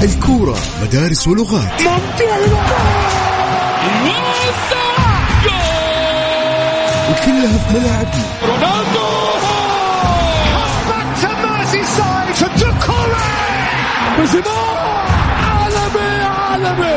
الكورة مدارس ولغات. وكلها في ملاعبنا. رونالدو عالمي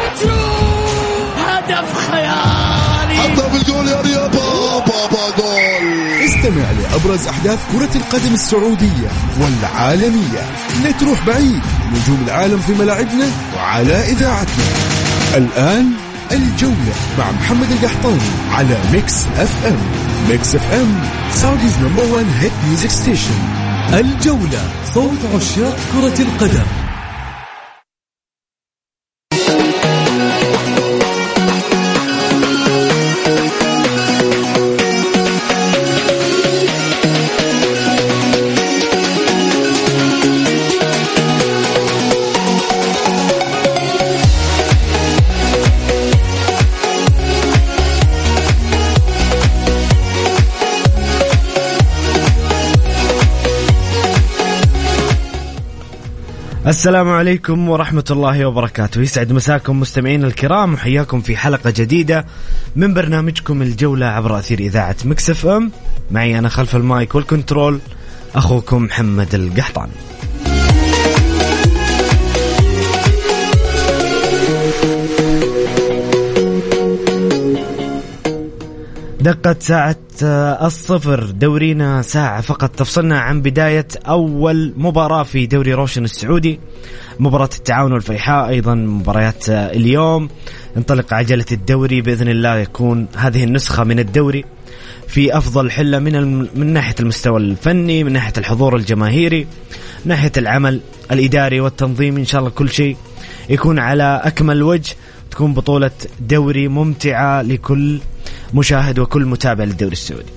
هدف خيالي. حطها بالجول يا رياض بابا جول. استمع لأبرز أحداث كرة القدم السعودية والعالمية. لا تروح بعيد، نجوم العالم في ملاعبنا وعلى إذاعتنا. الآن الجولة مع محمد القحطاني على ميكس اف ام. ميكس اف ام سعوديز نمبر 1 هيت ميوزك ستيشن. الجولة، صوت عشاق كرة القدم. السلام عليكم ورحمة الله وبركاته. يسعد مساكم مستمعين الكرام، وحياكم في حلقة جديدة من برنامجكم الجولة عبر أثير إذاعة ميكس اف ام. معي أنا خلف المايك والكنترول أخوكم محمد القحطاني. دقت ساعة الصفر، دورينا ساعة فقط تفصلنا عن بداية أول مباراة في دوري روشن السعودي، مباراة التعاون والفيحاء. أيضا مباريات اليوم انطلق عجلة الدوري بإذن الله. يكون هذه النسخة من الدوري في أفضل حلة من ناحية المستوى الفني، من ناحية الحضور الجماهيري، من ناحية العمل الإداري والتنظيم. إن شاء الله كل شيء يكون على أكمل وجه، تكون بطولة دوري ممتعة لكل مشاهد وكل متابع للدوري السعودي.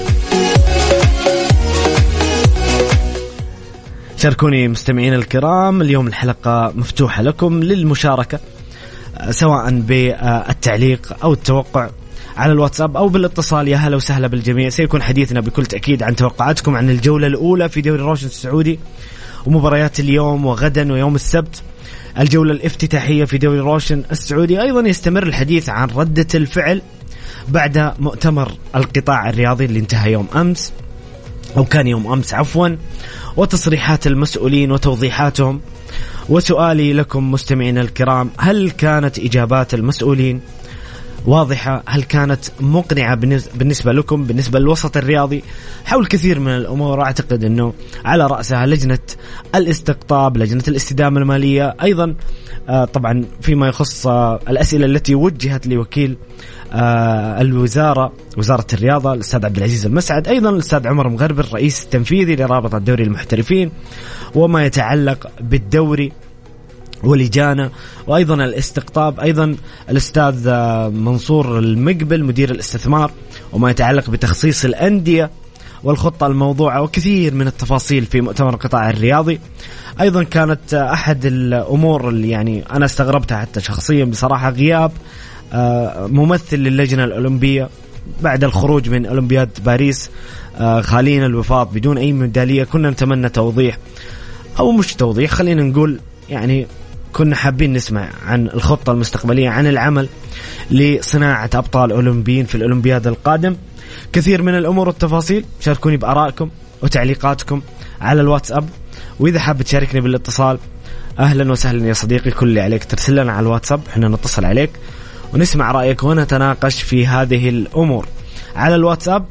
شاركوني مستمعين الكرام، اليوم الحلقة مفتوحة لكم للمشاركة، سواء بالتعليق أو التوقع على الواتساب أو بالاتصال. يا هلا وسهلا بالجميع. سيكون حديثنا بكل تأكيد عن توقعاتكم عن الجولة الأولى في دوري روشن السعودي ومباريات اليوم وغدا ويوم السبت، الجولة الافتتاحية في دوري روشن السعودي. أيضا يستمر الحديث عن ردة الفعل بعد مؤتمر القطاع الرياضي اللي انتهى يوم أمس، أو كان يوم أمس عفوا، وتصريحات المسؤولين وتوضيحاتهم. وسؤالي لكم مستمعين الكرام، هل كانت إجابات المسؤولين واضحة؟ هل كانت مقنعة بالنسبة لكم، بالنسبة للوسط الرياضي حول كثير من الأمور؟ أعتقد أنه على رأسها لجنة الاستقطاب، لجنة الاستدامة المالية، أيضا طبعا فيما يخص الأسئلة التي وجهت لوكيل الوزارة، وزارة الرياضة، الأستاذ عبد العزيز المسعد، أيضا الأستاذ عمر مغربل الرئيس التنفيذي لرابطة الدوري المحترفين، وما يتعلق بالدوري ولجانة، وأيضا الاستقطاب، أيضا الأستاذ منصور المقبل مدير الاستثمار، وما يتعلق بتخصيص الأندية والخطة الموضوعة، وكثير من التفاصيل في مؤتمر القطاع الرياضي. أيضا كانت أحد الأمور اللي يعني أنا استغربتها حتى شخصيا بصراحة، غياب ممثل للجنة الأولمبية بعد الخروج من أولمبياد باريس، خالين الوفاض بدون أي ميدالية. كنا نتمنى توضيح، أو مش توضيح، خلينا نقول يعني كنا حابين نسمع عن الخطة المستقبلية، عن العمل لصناعة أبطال أولمبيين في الأولمبياد القادم. كثير من الأمور والتفاصيل. شاركوني بآرائكم وتعليقاتكم على الواتساب، وإذا حاب تشاركني بالاتصال أهلا وسهلا يا صديقي. كل اللي عليك ترسل لنا على الواتساب، احنا نتصل عليك ونسمع رأيك ونتناقش في هذه الأمور على الواتساب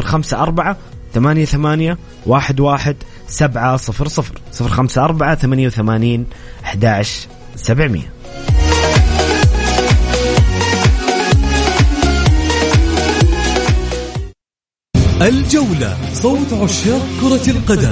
054-88-11-700 054-88-11-700. الجولة، صوت عشاق كرة القدم.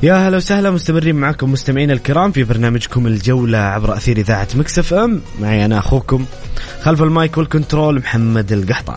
يا هلا وسهلا، مستمرين معكم مستمعين الكرام في برنامجكم الجولة عبر أثير إذاعة ميكس اف ام. معي أنا أخوكم خلف المايك والكنترول محمد القحطان.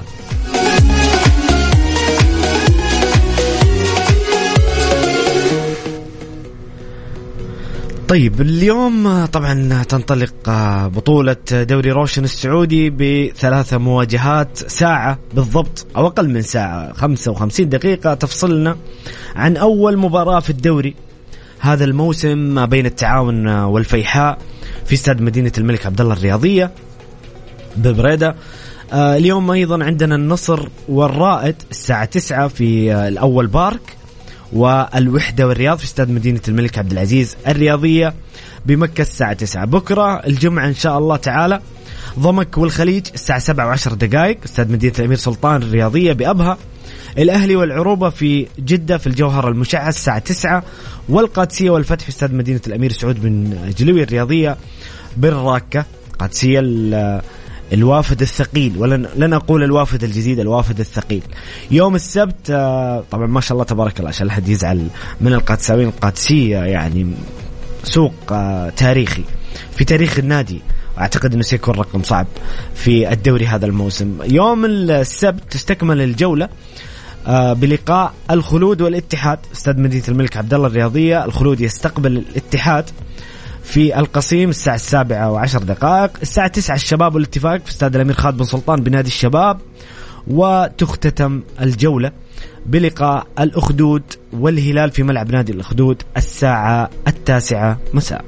طيب اليوم طبعا تنطلق بطولة دوري روشن السعودي ب3 مواجهات، ساعة بالضبط أو أقل من ساعة، 55 دقيقة تفصلنا عن أول مباراة في الدوري هذا الموسم ما بين التعاون والفيحاء في استاد مدينة الملك عبدالله الرياضية ببريدة. اليوم أيضا عندنا النصر والرائد الساعة 9 في الأول بارك، والوحدة والرياض في استاد مدينة الملك عبد العزيز الرياضية بمكة الساعة 9. بكرة الجمعة إن شاء الله تعالى ضمك والخليج الساعة 7:10 استاد مدينة الأمير سلطان الرياضية بأبها. الأهلي والعروبة في جدة في الجوهر المشعل الساعة 9، والقادسية والفتح في استاد مدينة الأمير سعود بن جلوي الرياضية بالراكة. قادسية الوافد الثقيل، ولن أقول الوافد الجديد، الوافد الثقيل. يوم السبت طبعا ما شاء الله تبارك الله عشان لا أحد يزعل من القادساويين، القادسية يعني سوق تاريخي في تاريخ النادي، أعتقد أنه سيكون رقم صعب في الدوري هذا الموسم. يوم السبت تستكمل الجولة بلقاء الخلود والاتحاد استاد مدينة الملك عبدالله الرياضية. الخلود يستقبل الاتحاد في القصيم الساعة 7:10. الساعة 9 الشباب والاتفاق في استاد الأمير خالد بن سلطان بنادي الشباب. وتختتم الجولة بلقاء الأخدود والهلال في ملعب نادي الأخدود الساعة 9 مساء.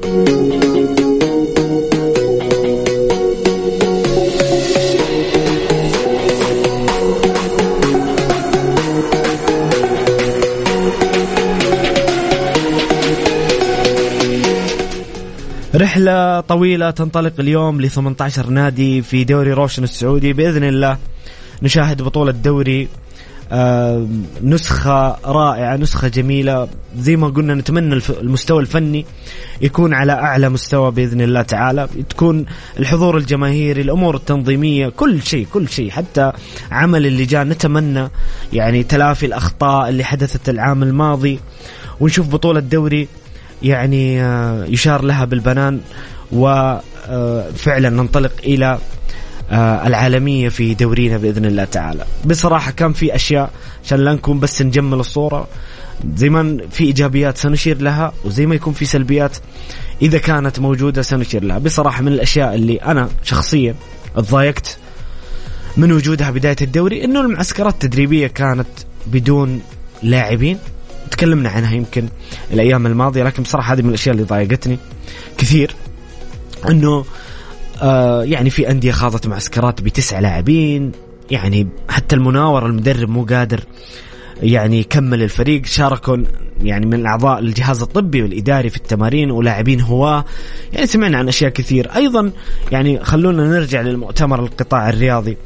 رحلة طويلة تنطلق اليوم ل 18 نادي في دوري روشن السعودي بإذن الله. نشاهد بطولة دوري نسخة رائعة، نسخة جميلة، زي ما قلنا نتمنى المستوى الفني يكون على أعلى مستوى بإذن الله تعالى، تكون الحضور الجماهيري، الأمور التنظيمية، كل شيء حتى عمل اللجان. نتمنى يعني تلافي الأخطاء اللي حدثت العام الماضي، ونشوف بطولة دوري يعني يشار لها بالبنان، وفعلا ننطلق إلى العالمية في دورينا بإذن الله تعالى. بصراحة كان في أشياء عشان لا نكون بس نجمل الصورة، زي ما في إيجابيات سنشير لها، وزي ما يكون في سلبيات إذا كانت موجودة سنشير لها. بصراحة من الأشياء اللي أنا شخصيا اتضايقت من وجودها بداية الدوري إنه المعسكرات التدريبية كانت بدون لاعبين، تكلمنا عنها يمكن الأيام الماضية، لكن بصراحة هذه من الأشياء اللي ضايقتني كثير، أنه يعني في أندية خاضت معسكرات ب9 لاعبين، يعني حتى المناور المدرب مو قادر يعني يكمل الفريق. شاركوا يعني من أعضاء الجهاز الطبي والإداري في التمارين ولاعبين هواة، يعني سمعنا عن أشياء كثير. أيضا يعني خلونا نرجع للمؤتمر القطاع الرياضي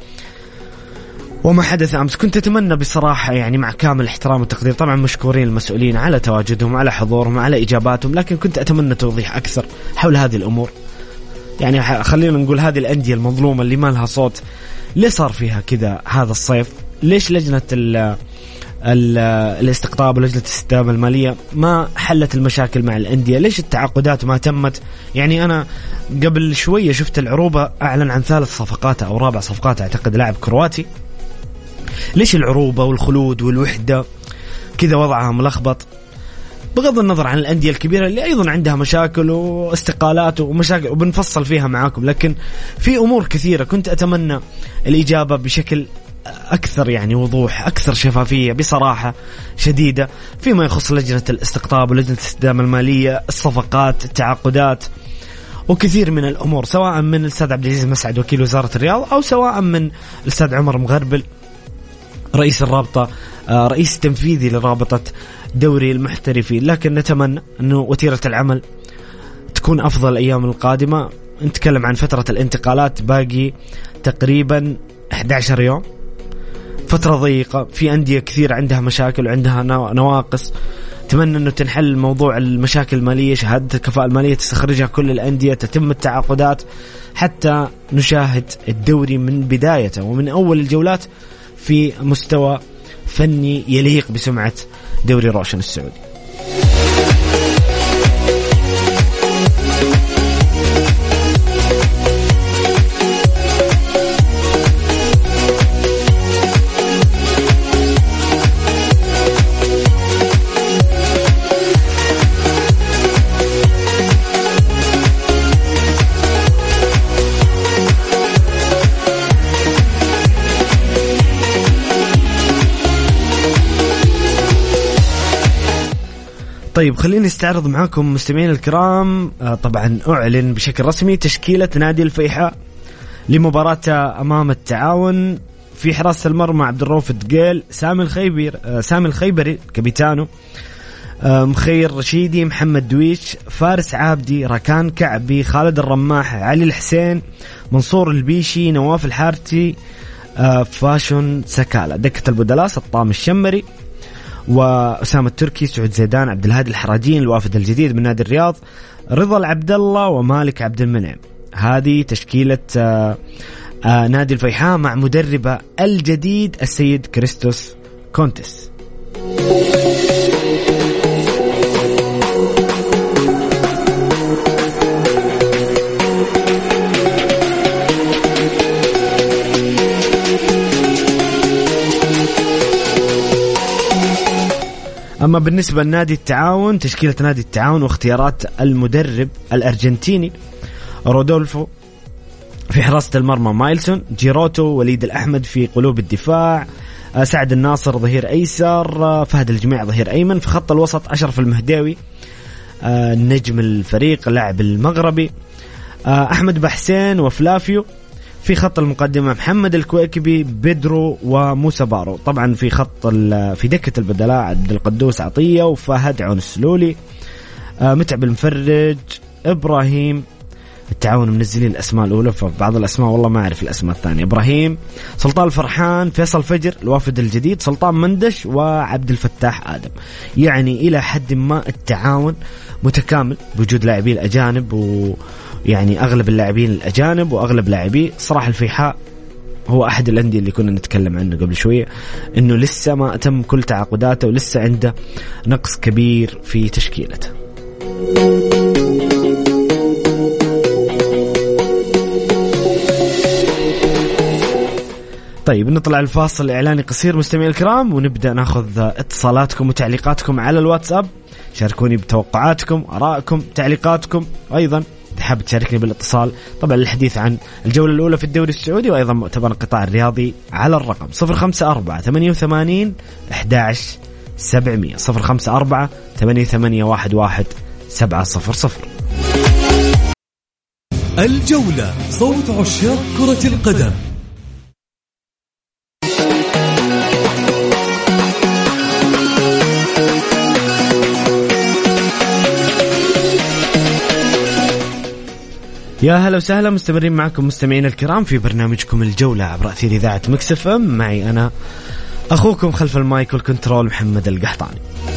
وما حدث أمس. كنت أتمنى بصراحة يعني مع كامل احترام والتقدير، طبعا مشكورين المسؤولين على تواجدهم على حضورهم على إجاباتهم، لكن كنت أتمنى توضيح أكثر حول هذه الأمور. يعني خلينا نقول هذه الأندية المظلومة اللي ما لها صوت، ليه صار فيها كذا هذا الصيف؟ ليش لجنة الاستقطاب ولجنة الاستدامة المالية ما حلت المشاكل مع الأندية؟ ليش التعاقدات ما تمت؟ يعني أنا قبل شوية شفت العروبة أعلن عن 3 صفقات أو 4 صفقات، أعتقد لاعب كرواتي. ليش العروبة والخلود والوحدة كذا وضعها ملخبط؟ بغض النظر عن الأندية الكبيرة اللي أيضا عندها مشاكل واستقالات ومشاكل وبنفصل فيها معاكم، لكن في أمور كثيرة كنت أتمنى الإجابة بشكل أكثر يعني وضوح، أكثر شفافية بصراحة شديدة فيما يخص لجنة الاستقطاب ولجنة الاستدامة المالية، الصفقات، التعاقدات، وكثير من الأمور، سواء من الأستاذ عبد العزيز مسعد وكيل وزارة الرياضة، أو سواء من الأستاذ عمر مغربل رئيس الرابطة، رئيس تنفيذي لرابطة دوري المحترفين. لكن نتمنى أنه وتيرة العمل تكون أفضل الأيام القادمة. نتكلم عن فترة الانتقالات، باقي تقريبا 11 يوم، فترة ضيقة، في أندية كثير عندها مشاكل وعندها نواقص. أتمنى أنه تنحل موضوع المشاكل المالية، شهادة الكفاءة المالية تستخرجها كل الأندية، تتم التعاقدات حتى نشاهد الدوري من بدايته ومن أول الجولات في مستوى فني يليق بسمعة دوري روشن السعودي. طيب خليني استعرض معاكم مستمعين الكرام. طبعا أعلن بشكل رسمي تشكيلة نادي الفيحاء لمباراة أمام التعاون. في حراسة المرمى عبد الرؤوف دقيل، سامي الخيبري كابيتانو، مخير رشيدي، محمد دويش، فارس عابدي، راكان كعبي، خالد الرماح، علي الحسين، منصور البيشي، نواف الحارتي، فاشون سكالة. دكة البدلاء سطام الشمري وأسامة التركي، سعود زيدان، عبد الهادي الحراجين الوافد الجديد من نادي الرياض، رضا العبد الله ومالك عبد المنعم. هذه تشكيلة نادي الفيحاء مع مدربه الجديد السيد كريستوس كونتس. أما بالنسبة لنادي التعاون، تشكيلة نادي التعاون واختيارات المدرب الأرجنتيني رودولفو، في حراسة المرمى مايلسون، جيروتو، وليد الأحمد في قلوب الدفاع، سعد الناصر ظهير أيسر، فهد الجميع ظهير أيمن، في خط الوسط أشرف المهداوي نجم الفريق اللاعب المغربي، أحمد بحسين وفلافيو، في خط المقدمة محمد الكويكبي، بيدرو وموسى بارو. طبعا في دكة البدلاء عبد القدوس عطية وفهد عون السلولي، متعب المفرج، إبراهيم. التعاون منزلين الأسماء الأولى، فبعض الأسماء والله ما أعرف الأسماء الثانية. إبراهيم، سلطان الفرحان، فيصل فجر الوافد الجديد، سلطان مندش وعبد الفتاح آدم. يعني إلى حد ما التعاون متكامل بوجود لاعبين الأجانب، ويعني أغلب اللاعبين الأجانب وأغلب لاعبي. صراحة الفيحاء هو أحد الأندية اللي كنا نتكلم عنه قبل شوية، إنه لسه ما أتم كل تعاقداته ولسه عنده نقص كبير في تشكيلته. طيب نطلع الفاصل الإعلاني قصير مستمعي الكرام، ونبدأ ناخذ اتصالاتكم وتعليقاتكم على الواتساب. شاركوني بتوقعاتكم، آرائكم، تعليقاتكم، وأيضا حاب تشاركني بالاتصال طبعا للحديث عن الجولة الأولى في الدوري السعودي، وأيضا مؤتمر القطاع الرياضي على الرقم 054-88-11-700 054-88-11-700. الجولة، صوت عشاق كرة القدم. يا هلا وسهلا، مستمرين معكم مستمعين الكرام في برنامجكم الجولة عبر أثير إذاعة مكس اف ام. معي أنا أخوكم خلف المايك والكنترول محمد القحطاني.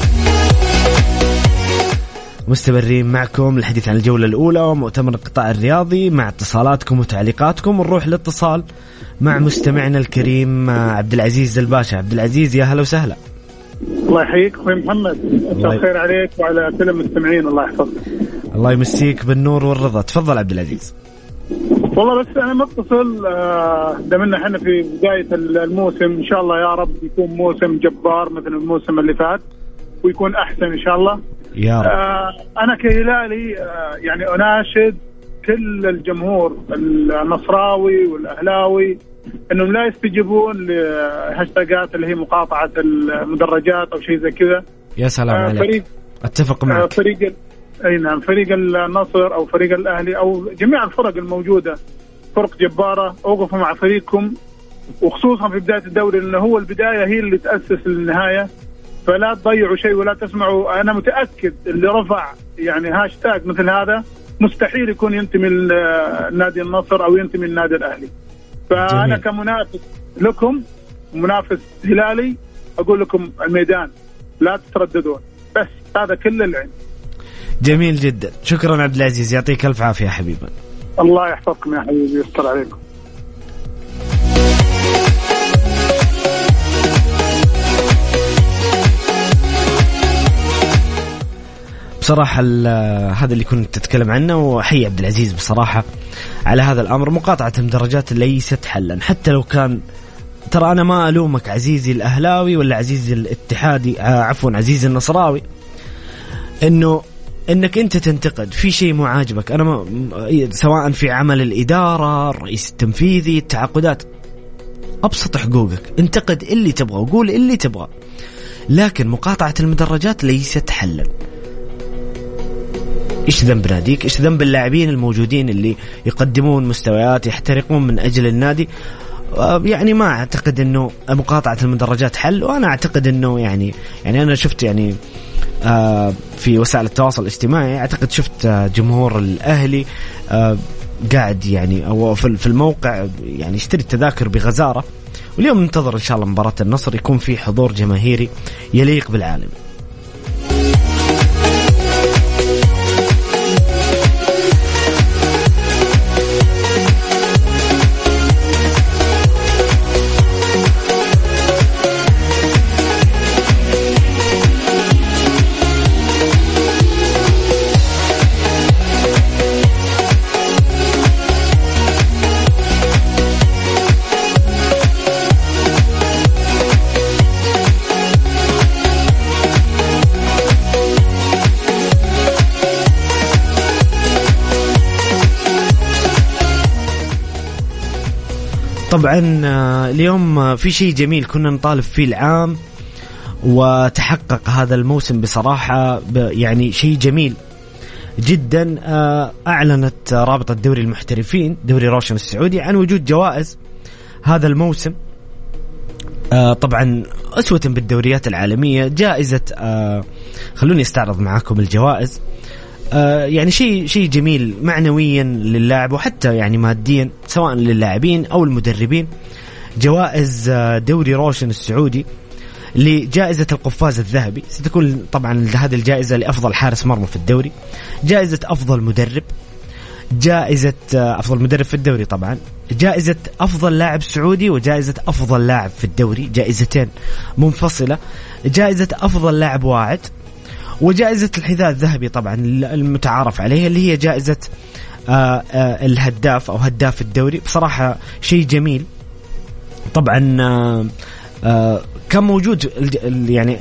مستمرين معكم الحديث عن الجولة الأولى ومؤتمر القطاع الرياضي مع اتصالاتكم وتعليقاتكم. ونروح للاتصال مع مستمعنا الكريم عبد العزيز الباشا. عبد العزيز يا هلا وسهلا. الله يحييك اخوي محمد، مساء الخير عليك وعلى كل المستمعين. الله يحفظك. الله يمسيك بالنور والرضا. تفضل عبد العزيز. والله بس انا متصل دمنا احنا في بدايه الموسم، ان شاء الله يا رب يكون موسم جبار مثل الموسم اللي فات ويكون احسن ان شاء الله يا رب. انا كهلالي يعني اناشد كل الجمهور النصراوي والاهلاوي انهم لا يستجيبون لهاشتاجات اللي هي مقاطعه المدرجات او شيء زي كذا. يا سلام عليك. اتفق معك. اي نعم، فريق النصر او فريق الاهلي او جميع الفرق الموجوده فرق جباره، اوقفوا مع فريقكم وخصوصا في بدايه الدوري، لانه هو البدايه هي اللي تاسس للنهايه. فلا تضيعوا شيء ولا تسمعوا. انا متاكد اللي رفع يعني هاشتاج مثل هذا مستحيل يكون ينتمي لنادي النصر او ينتمي للنادي الاهلي. فانا جميل. كمنافس لكم منافس هلالي اقول لكم الميدان لا تترددون، بس هذا كل اللي عندي. جميل جدا، شكرا عبد العزيز، يعطيك الف عافيه حبيبي. الله يحفظكم يا حبيبي، يستر عليكم. بصراحة هذا اللي كنت تتكلم عنه، وحي عبد العزيز بصراحة على هذا الأمر. مقاطعة المدرجات ليست حلا، حتى لو كان، ترى أنا ما ألومك عزيزي الأهلاوي ولا عزيزي الاتحادي، عفوا عزيزي النصراوي، إنك أنت تنتقد في شيء مو عاجبك. أنا سواء في عمل الإدارة، الرئيس التنفيذي، التعاقدات، أبسط حقوقك، انتقد اللي تبغى وقول اللي تبغى، لكن مقاطعة المدرجات ليست حلا. إيش ذنب ناديك؟ إيش ذنب اللاعبين الموجودين اللي يقدمون مستويات، يحترقون من أجل النادي؟ يعني ما أعتقد أنه مقاطعة المدرجات حل. وأنا أعتقد أنه يعني أنا شفت يعني في وسائل التواصل الاجتماعي، أعتقد شفت جمهور الأهلي قاعد يعني أو في الموقع يعني يشتري التذاكر بغزارة. واليوم ننتظر إن شاء الله مباراة النصر يكون في حضور جماهيري يليق بالعالم. طبعا اليوم في شيء جميل كنا نطالب فيه العام وتحقق هذا الموسم بصراحة، يعني شيء جميل جدا. أعلنت رابطة دوري المحترفين دوري روشن السعودي عن وجود جوائز هذا الموسم. طبعا أسوة بالدوريات العالمية، جائزة خلوني استعرض معاكم الجوائز. يعني شيء جميل معنويا للاعب وحتى يعني ماديا، سواء للاعبين أو المدربين. جوائز دوري روشن السعودي لجائزة القفاز الذهبي ستكون طبعا هذه الجائزة لأفضل حارس مرمى في الدوري، جائزة أفضل مدرب، جائزة أفضل مدرب في الدوري طبعا، جائزة أفضل لاعب سعودي، وجائزة أفضل لاعب في الدوري، جائزتين منفصلة، جائزة أفضل لاعب واعد، وجائزة الحذاء الذهبي طبعا المتعارف عليها اللي هي جائزة الهداف أو هداف الدوري. بصراحة شيء جميل. طبعا كان موجود يعني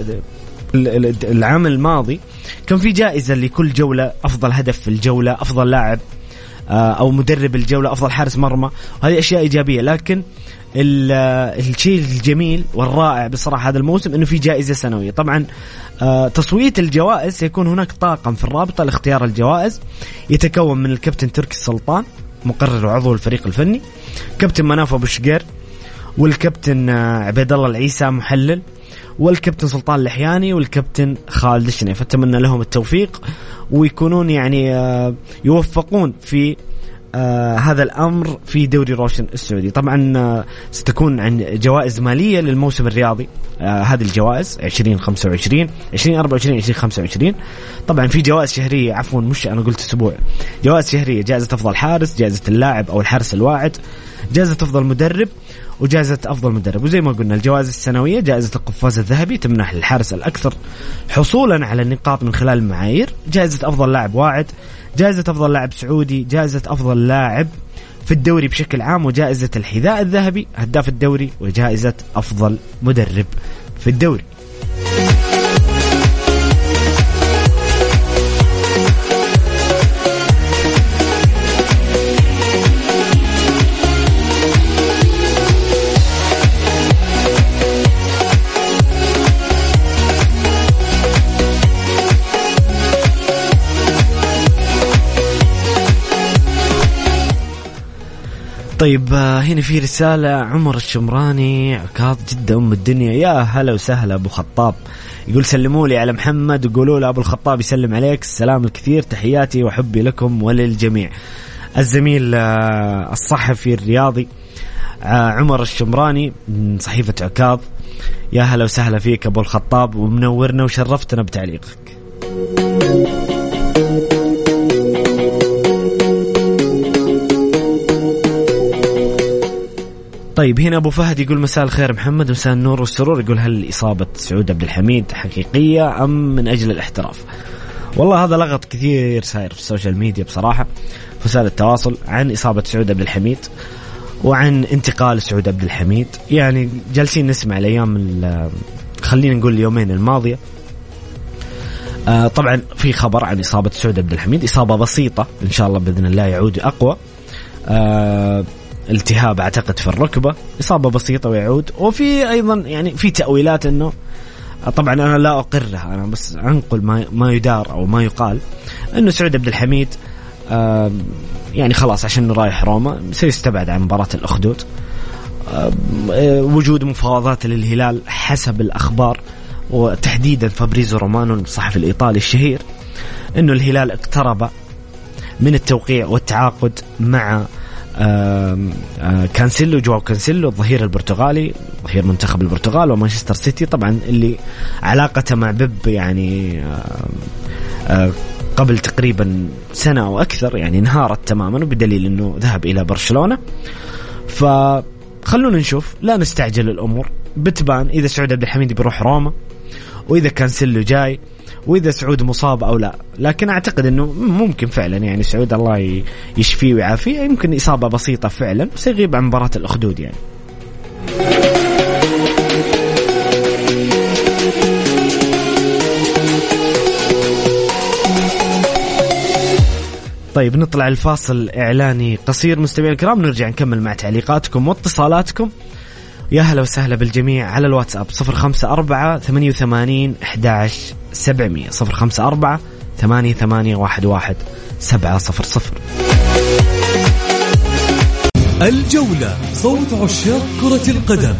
العام الماضي كان في جائزة لكل جولة، أفضل هدف في الجولة، أفضل لاعب أو مدرب الجولة، أفضل حارس مرمى، وهذه أشياء إيجابية. لكن الشيء الجميل والرائع بصراحة هذا الموسم أنه في جائزة سنوية. طبعا تصويت الجوائز سيكون هناك طاقم في الرابطة لاختيار الجوائز، يتكون من الكابتن تركي السلطان مقرر وعضو الفريق الفني، كابتن مناف أبو شقير، والكابتن عبيد الله العيسى محلل، والكابتن سلطان الحياني، والكابتن خالد الشنيف. أتمنى لهم التوفيق ويكونون يعني يوفقون في هذا الأمر في دوري روشن السعودي. طبعا ستكون عن جوائز مالية للموسم الرياضي، هذه الجوائز 2025 2024 2025. طبعا في جوائز شهرية، عفوا مش أنا قلت أسبوع، جوائز شهرية، جائزة أفضل حارس، جائزة اللاعب أو الحارس الواعد، جائزة أفضل مدرب، وجائزة أفضل مدرب. وزي ما قلنا الجوائز السنوية، جائزة القفاز الذهبي تمنح للحارس الأكثر حصولا على النقاط من خلال المعايير، جائزة أفضل لاعب واعد، جائزة أفضل لاعب سعودي، جائزة أفضل لاعب في الدوري بشكل عام، وجائزة الحذاء الذهبي هداف الدوري، وجائزة أفضل مدرب في الدوري. طيب هنا في رسالة، عمر الشمراني عكاظ جدة أم الدنيا، يا هلا وسهلا أبو خطاب، يقول سلموا لي على محمد وقولوا له أبو الخطاب يسلم عليك السلام الكثير، تحياتي وحبي لكم وللجميع. الزميل الصحفي الرياضي عمر الشمراني من صحيفة عكاظ، يا هلا وسهلا فيك أبو الخطاب، ومنورنا وشرفتنا بتعليقك. طيب هنا أبو فهد يقول مساء الخير محمد، مساء النور والسرور، يقول هل إصابة سعود عبد الحميد حقيقية أم من أجل الاحتراف؟ والله هذا لغط كثير صاير في السوشيال ميديا بصراحة، في وسائل التواصل، عن إصابة سعود عبد الحميد وعن انتقال سعود عبد الحميد. يعني جالسين نسمع الأيام خلينا نقول اليومين الماضية طبعا في خبر عن إصابة سعود عبد الحميد، إصابة بسيطة إن شاء الله بإذن الله يعود أقوى، التهاب أعتقد في الركبة، إصابة بسيطة ويعود. وفي أيضا يعني في تأويلات أنه طبعا أنا لا أقرها، أنا بس أنقل ما يدار أو ما يقال، أنه سعود عبد الحميد يعني خلاص عشان رايح روما سيستبعد عن مباراة الأخدود. وجود مفاوضات للهلال حسب الأخبار، وتحديدا فابريزو رومانو الصحفي الإيطالي الشهير، أنه الهلال اقترب من التوقيع والتعاقد مع كانسيلو، جواو كانسيلو الظهير البرتغالي، ظهير منتخب البرتغال ومانشستر سيتي طبعا، اللي علاقته مع بيب يعني قبل تقريبا سنة أو أكثر يعني انهارت تماما، وبدليل أنه ذهب إلى برشلونة. فخلونا نشوف، لا نستعجل الأمور، بتبان إذا سعود عبد الحميد بيروح روما، وإذا كانسيلو جاي، وإذا سعود مصاب أو لا. لكن أعتقد أنه ممكن فعلا يعني سعود الله يشفيه ويعافيه، يمكن إصابة بسيطة فعلا وسيغيب عن مباراة الأخدود يعني. طيب نطلع الفاصل إعلاني قصير مستمعين الكرام، نرجع نكمل مع تعليقاتكم واتصالاتكم. يا هلا وسهلا بالجميع على الواتساب 0548811700 0548811700. الجولة، صوت عشاق كرة القدم.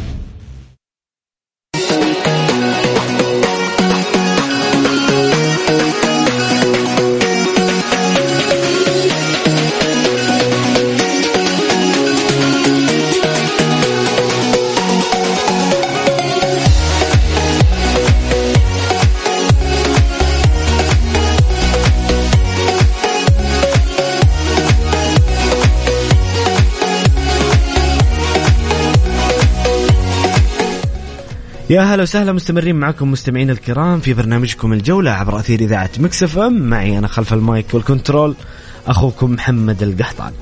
يا هلا وسهلا، مستمرين معكم مستمعين الكرام في برنامجكم الجولة عبر أثير إذاعة ميكس اف ام. معي أنا خلف المايك والكنترول أخوكم محمد القحطاني.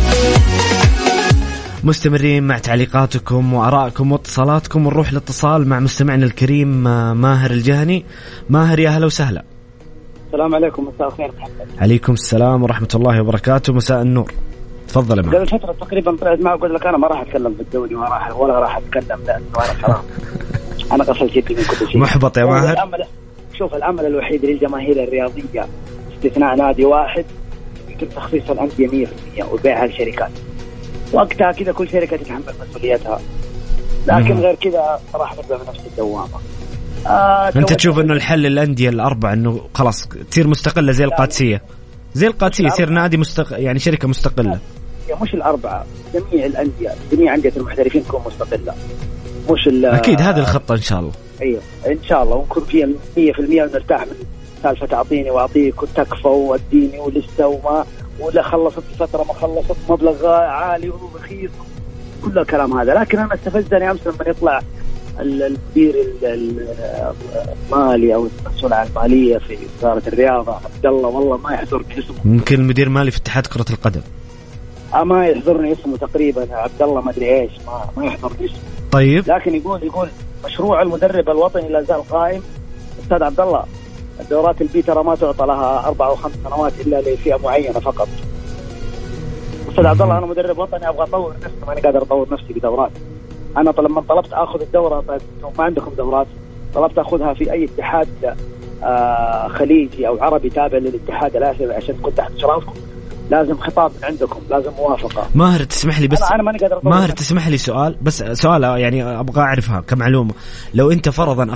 مستمرين مع تعليقاتكم وآرائكم واتصالاتكم، ونروح الاتصال مع مستمعنا الكريم ماهر الجهني. ماهر يا هلا وسهلا. السلام عليكم، مساء الخير محمد. عليكم السلام ورحمة الله وبركاته، مساء النور. تفضل يا ماهر. قبل فترة تقريبا طلعت معه وقلت لك أنا ما راح أتكلم في الدوري ولا راح أتكلم لأنه أنا خلاص أنا قفلت يدي من كل شيء. محبط يا ماهر. شوف الأمل الوحيد للجماهير الرياضية استثناء نادي واحد يتم تخصيص الأندية 100% وبيعها للشركات، وقتها كذا كل شركة تتحمل مسؤوليتها. لكن غير كذا راح نبدأ بنفس الدوامة. أنت تشوف إنه الحل الأندية الأربعة إنه خلاص تصير مستقلة زي القادسية، زي القادسية يصير نادي يعني شركة مستقلة. مش الأربعة، جميع الأندية، جميع أندية المحترفين تكون مستقلة. مش أكيد هذه الخطة إن شاء الله. أيوة إن شاء الله، ونكون فيها 100% ونرتاح من سالفة تعطيني وأعطيك وتكفى وأديني ولسه ولا خلصت فترة ما خلصت مبلغ عالي ورخيص، كل الكلام هذا. لكن أنا استفزني أمس لما يطلع المدير المالي أو المسؤول عن المالية في وزارة الرياضة عبد الله، والله ما يحضرني اسمه، ممكن المدير المالي في اتحاد كرة القدم ما يحضرني اسمه تقريبا، عبد الله ما أدري إيش، ما يحضرني اسمه. طيب لكن يقول مشروع المدرب الوطني لا زال قائم. أستاذ عبد الله، الدورات البي ترى ما تعطى لها 4 أو 5 سنوات إلا لفئة معينة فقط. أستاذ عبد الله، أنا مدرب وطني أبغى أطور نفسي، ماني قادر أطور نفسي بدورات. أنا لما طلبت أخذ الدورة، طيب ما عندكم دورات، طلبت أخذها في أي اتحاد خليجي أو عربي تابع للاتحاد الآسيوي عشان تكون تحت إشرافكم، لازم خطاب من عندكم، لازم موافقة. ماهر تسمح لي بس، أنا ماني قادر أطور. ماهر تسمح لي سؤال يعني أبغى أعرفها كمعلومة. لو أنت فرضا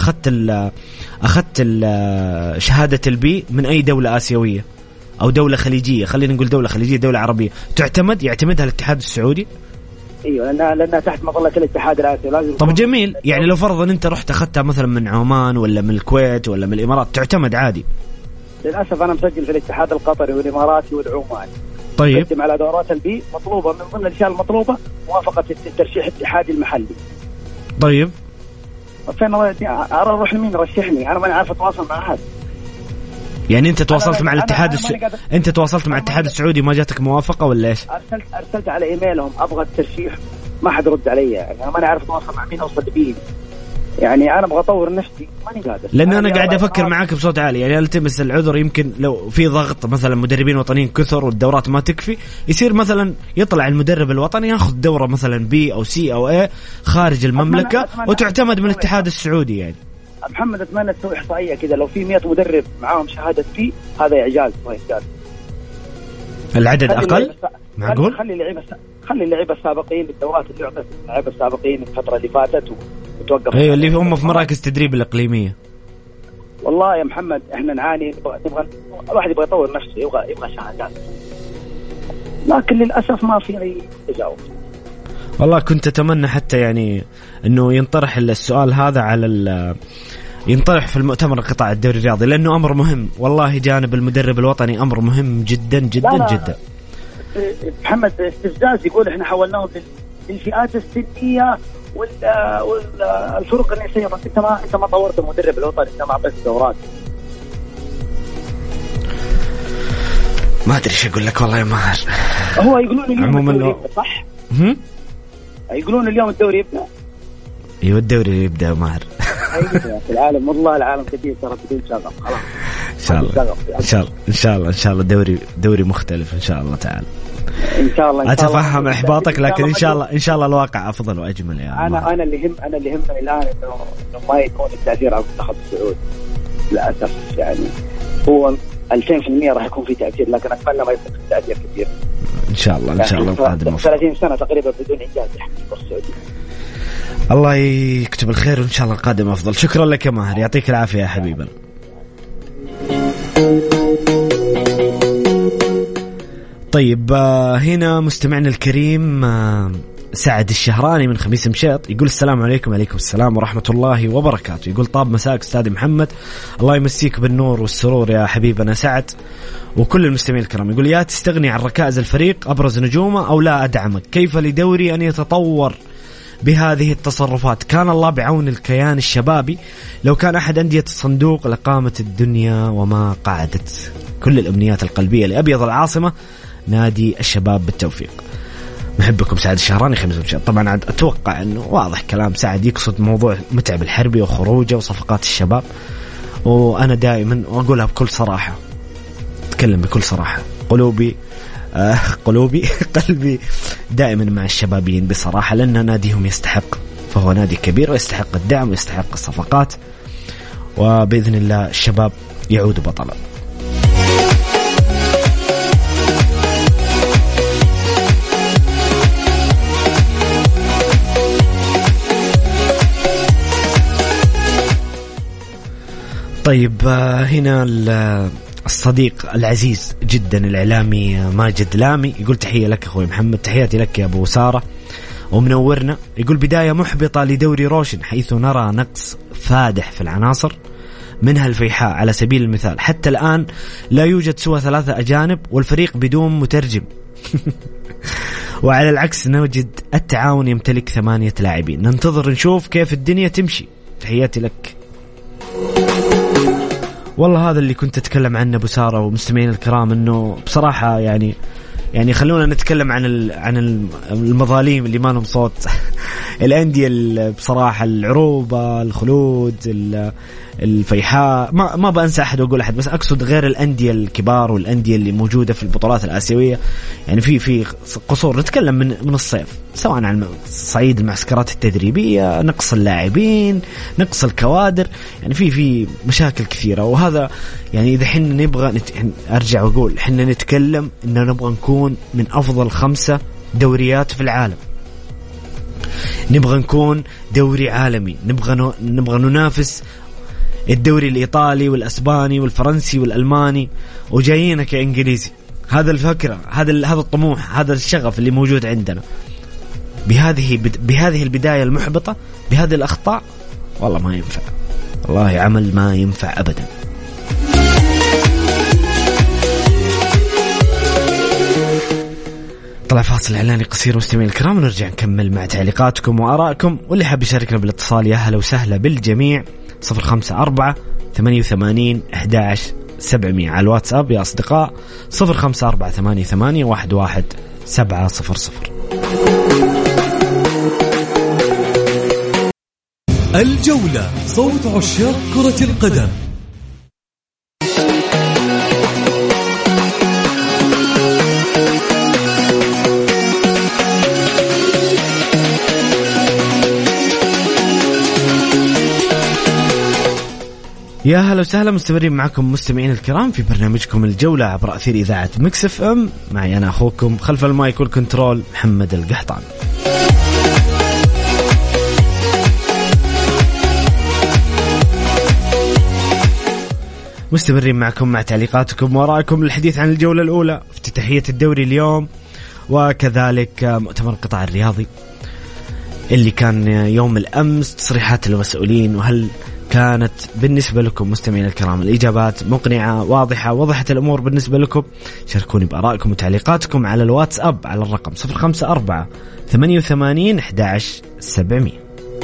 أخذت شهادة البي من أي دولة آسيوية أو دولة خليجية، خلينا نقول دولة خليجية دولة عربية، يعتمدها الاتحاد السعودي؟ ايوه لانها تحت مظله الاتحاد الاسيوي لازم. طب جميل، يعني لو فرضا انت رحت اخذتها مثلا من عمان ولا من الكويت ولا من الامارات تعتمد عادي؟ للاسف انا مسجل في الاتحاد القطري والاماراتي والعماني. طيب قدم على دورات البي، مطلوبه من ضمن الاشياء المطلوبه موافقه الترشيح الاتحادي المحلي. طيب فين اروح لمين رشحني؟ انا ماني عارف اتواصل مع احد. يعني انت تواصلت مع الاتحاد انت تواصلت مع الاتحاد السعودي ما جاتك موافقه ولا ايش؟ ارسلت على ايميلهم ابغى الترشيح، ما حد رد علي. يعني انا ما اعرف اتواصل مع مين اوصل بيه. يعني انا ابغى اطور نفسي ماني قادر، لان انا قاعد افكر معاك بصوت عالي. يعني التمس العذر، يمكن لو في ضغط مثلا مدربين وطنيين كثر والدورات ما تكفي، يصير مثلا يطلع المدرب الوطني ياخذ دوره مثلا بي او سي او اي خارج المملكه وتعتمد من الاتحاد السعودي. يعني محمد اتمنى تسوي احصائيه كذا، لو في 100 مدرب معاهم شهاده بي هذا اعجاز وانجاز. العدد اقل معقول. خلي اللعيبه السابقين بالدورات اللي اعطت اللعيبه السابقين الفتره اللي فاتت وتوقف. ايوه اللي هم في مراكز تدريب الاقليميه. والله يا محمد احنا نعاني، نبغى الواحد يبغى يطور نفسه، يبغى شهادات، لكن للاسف ما في اي تجاوب. والله كنت اتمنى حتى يعني انه ينطرح السؤال هذا على ينطرح في المؤتمر القطاع الدوري الرياضي، لانه امر مهم والله. جانب المدرب الوطني امر مهم جدا جدا لا جدا. محمد استفزاز يقول احنا حولناه للفئات السنيه والفرق النسائيه. انت ما طورت المدرب الوطني، انت ما اعطيت دورات. ما ادري ايش اقول لك والله يا ماهر. هو يقولون اليوم الدوري يبدأ صح؟ يقولون اليوم الدوري يبدأ. ايوه الدوري يبدأ ماهر. في العالم والله العالم كثير ترى بدون شغف. خلاص ان شاء الله دوري مختلف ان شاء الله تعالى. ان شاء الله اتفهم احباطك، لكن ان شاء الله الواقع افضل واجمل. يا انا اللي يهمني الان انه ما يكون التاثير على المنتخب السعودي. للاسف يعني هو 2000% راح يكون في تاثير، لكن اتمنى ما يكون في تاثير كثير. ان شاء الله القادم 30 سنه تقريبا بدون انجاز يحمل السعوديه. الله يكتب الخير وان شاء الله القادم افضل. شكرا لك يا ماهر، يعطيك العافيه يا حبيبنا. طيب هنا مستمعنا الكريم سعد الشهراني من خميس مشيط يقول السلام عليكم. وعليكم السلام ورحمة الله وبركاته. يقول طاب مساك أستاذ محمد، الله يمسيك بالنور والسرور يا حبيبنا سعد وكل المستمعين الكرام. يقول يا تستغني عن ركائز الفريق أبرز نجومه أو لا أدعمك، كيف لدوري أن يتطور بهذه التصرفات؟ كان الله بعون الكيان الشبابي، لو كان أحد أندية الصندوق لقامت الدنيا وما قعدت. كل الأمنيات القلبية لأبيض العاصمة نادي الشباب بالتوفيق. محبكم سعد الشهراني خميس مشيط. طبعا أتوقع أنه واضح كلام سعد يقصد موضوع متعب الحربي وخروجه وصفقات الشباب، وأنا دائما أقولها بكل صراحة، أتكلم بكل صراحة، قلبي دائما مع الشبابين بصراحة، لأن ناديهم يستحق، فهو نادي كبير ويستحق الدعم ويستحق الصفقات، وبإذن الله الشباب يعود بطلا. طيب هنا الصديق العزيز جدا الإعلامي ماجد لامي يقول تحية لك أخوي محمد، تحياتي لك يا أبو سارة ومنورنا. يقول بداية محبطة لدوري روشن، حيث نرى نقص فادح في العناصر منها الفيحاء على سبيل المثال. حتى الآن لا يوجد سوى 3 أجانب والفريق بدون مترجم. وعلى العكس نوجد التعاون يمتلك 8 لاعبين. ننتظر نشوف كيف الدنيا تمشي. تحياتي لك. والله هذا اللي كنت أتكلم عنه أبو سارة ومستمعين الكرام، إنه بصراحة يعني خلونا نتكلم عن المظاليم اللي ما لهم صوت. الأندية بصراحة العروبة، الخلود، الفيحاء، ما بأنسى أحد وأقول أحد، بس أقصد غير الأندية الكبار والأندية اللي موجودة في البطولات الآسيوية. يعني في قصور. نتكلم من الصيف، سواء عن صعيد المعسكرات التدريبية، نقص اللاعبين، نقص الكوادر، يعني في مشاكل كثيرة. وهذا يعني إذا حنا نبغى أرجع وأقول حنا نتكلم إنه نبغى نكون من أفضل 5 دوريات في العالم، نبغى نكون دوري عالمي، نبغى ننافس الدوري الإيطالي والأسباني والفرنسي والألماني، وجايينك يا إنجليزي. هذا الفكرة، هذا الطموح، هذا الشغف اللي موجود عندنا. بهذه البداية المحبطة، بهذه الأخطاء، والله ما ينفع، والله عمل ما ينفع أبدا. طلع فاصل إعلاني قصير مستمعين الكرام، ونرجع نكمل مع تعليقاتكم وآرائكم. واللي حاب يشاركنا بالاتصال يا أهلا وسهلا بالجميع. 054-88-11-700 700. على الواتساب يا أصدقاء 0548811700. الجولة، صوت عشاق كرة القدم. يا هلا وسهلا، مستمرين معكم مستمعين الكرام في برنامجكم الجولة عبر أثير إذاعة ميكس اف ام. معي أنا أخوكم خلف المايك والكنترول محمد القحطان. مستمرين معكم مع تعليقاتكم وآرائكم للحديث عن الجولة الأولى، افتتاحية الدوري اليوم، وكذلك مؤتمر القطاع الرياضي اللي كان يوم الأمس، تصريحات المسؤولين، وهل كانت بالنسبة لكم مستمعين الكرام الإجابات مقنعة واضحة، وضحت الأمور بالنسبة لكم؟ شاركوني بآرائكم وتعليقاتكم على الواتساب على الرقم 0548811700.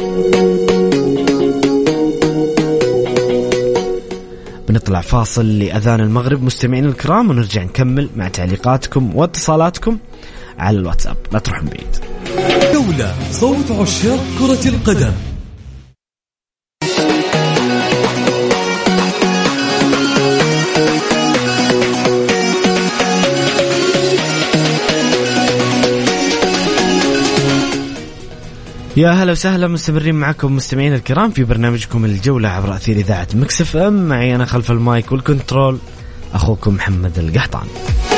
بنطلع فاصل لأذان المغرب مستمعين الكرام، ونرجع نكمل مع تعليقاتكم واتصالاتكم على الواتساب. لا تروحون بعيد. جولة، صوت عشاق كرة القدم. يا هلا وسهلا، مستمرين معكم مستمعين الكرام في برنامجكم الجولة عبر أثير إذاعة ميكس اف ام. معي أنا خلف المايك والكنترول أخوكم محمد القحطان.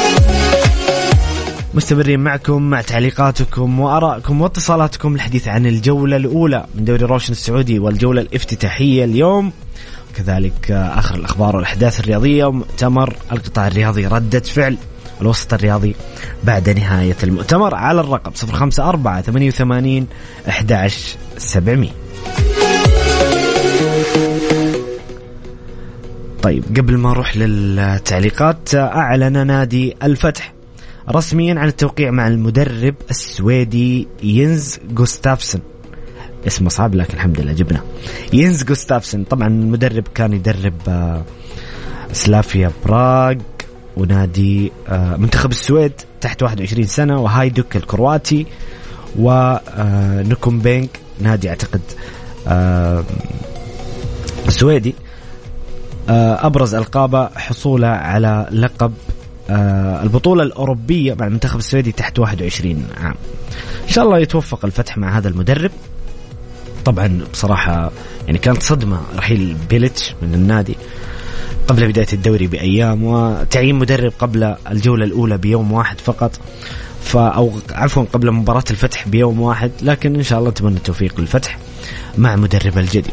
مستمرين معكم مع تعليقاتكم وآرائكم واتصالاتكم الحديث عن الجولة الأولى من دوري روشن السعودي والجولة الافتتاحية اليوم، وكذلك آخر الأخبار والأحداث الرياضية ومؤتمر القطاع الرياضي، ردة فعل الوسط الرياضي بعد نهاية المؤتمر، على الرقم 0548811700. طيب قبل ما نروح للتعليقات، أعلن نادي الفتح رسميا عن التوقيع مع المدرب السويدي ينز غوستافسن. اسمه صعب لكن الحمد لله جبنا ينز غوستافسن. طبعا المدرب كان يدرب سلافيا براغ ونادي منتخب السويد تحت 21 سنة، وهايدوك الكرواتي، ونكومبينغ نادي اعتقد السويدي. أبرز ألقابه حصوله على لقب البطولة الأوروبية مع المنتخب السويدي تحت 21 عام. إن شاء الله يتوفق الفتح مع هذا المدرب. طبعا بصراحة يعني كانت صدمة رحيل بيليتش من النادي قبل بداية الدوري بأيام، وتعيين مدرب قبل الجولة الأولى بيوم واحد فقط، أو عفوا قبل مباراة الفتح بيوم واحد. لكن إن شاء الله نتمنى التوفيق للفتح مع مدرب الجديد.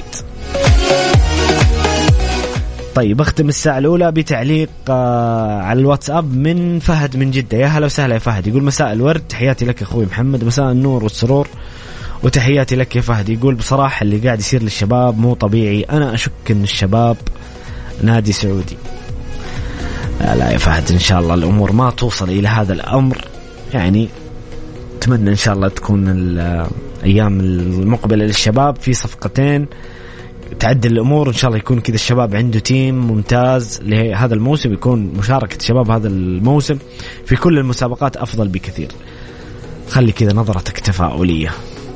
طيب أختم الساعة الأولى بتعليق على الواتساب من فهد من جدة. يا هلا وسهلا يا فهد، يقول مساء الورد، تحياتي لك أخوي محمد، مساء النور والسرور وتحياتي لك يا فهد. يقول بصراحة اللي قاعد يصير للشباب مو طبيعي، أنا أشك أن الشباب نادي سعودي. لا يا فهد، إن شاء الله الأمور ما توصل إلى هذا الأمر، يعني أتمنى إن شاء الله تكون الأيام المقبلة للشباب في صفقتين تعدل الأمور. إن شاء الله يكون كذا الشباب عنده تيم ممتاز لهذا الموسم، يكون مشاركة الشباب هذا الموسم في كل المسابقات أفضل بكثير. خلي كذا نظرتك تفاؤلية.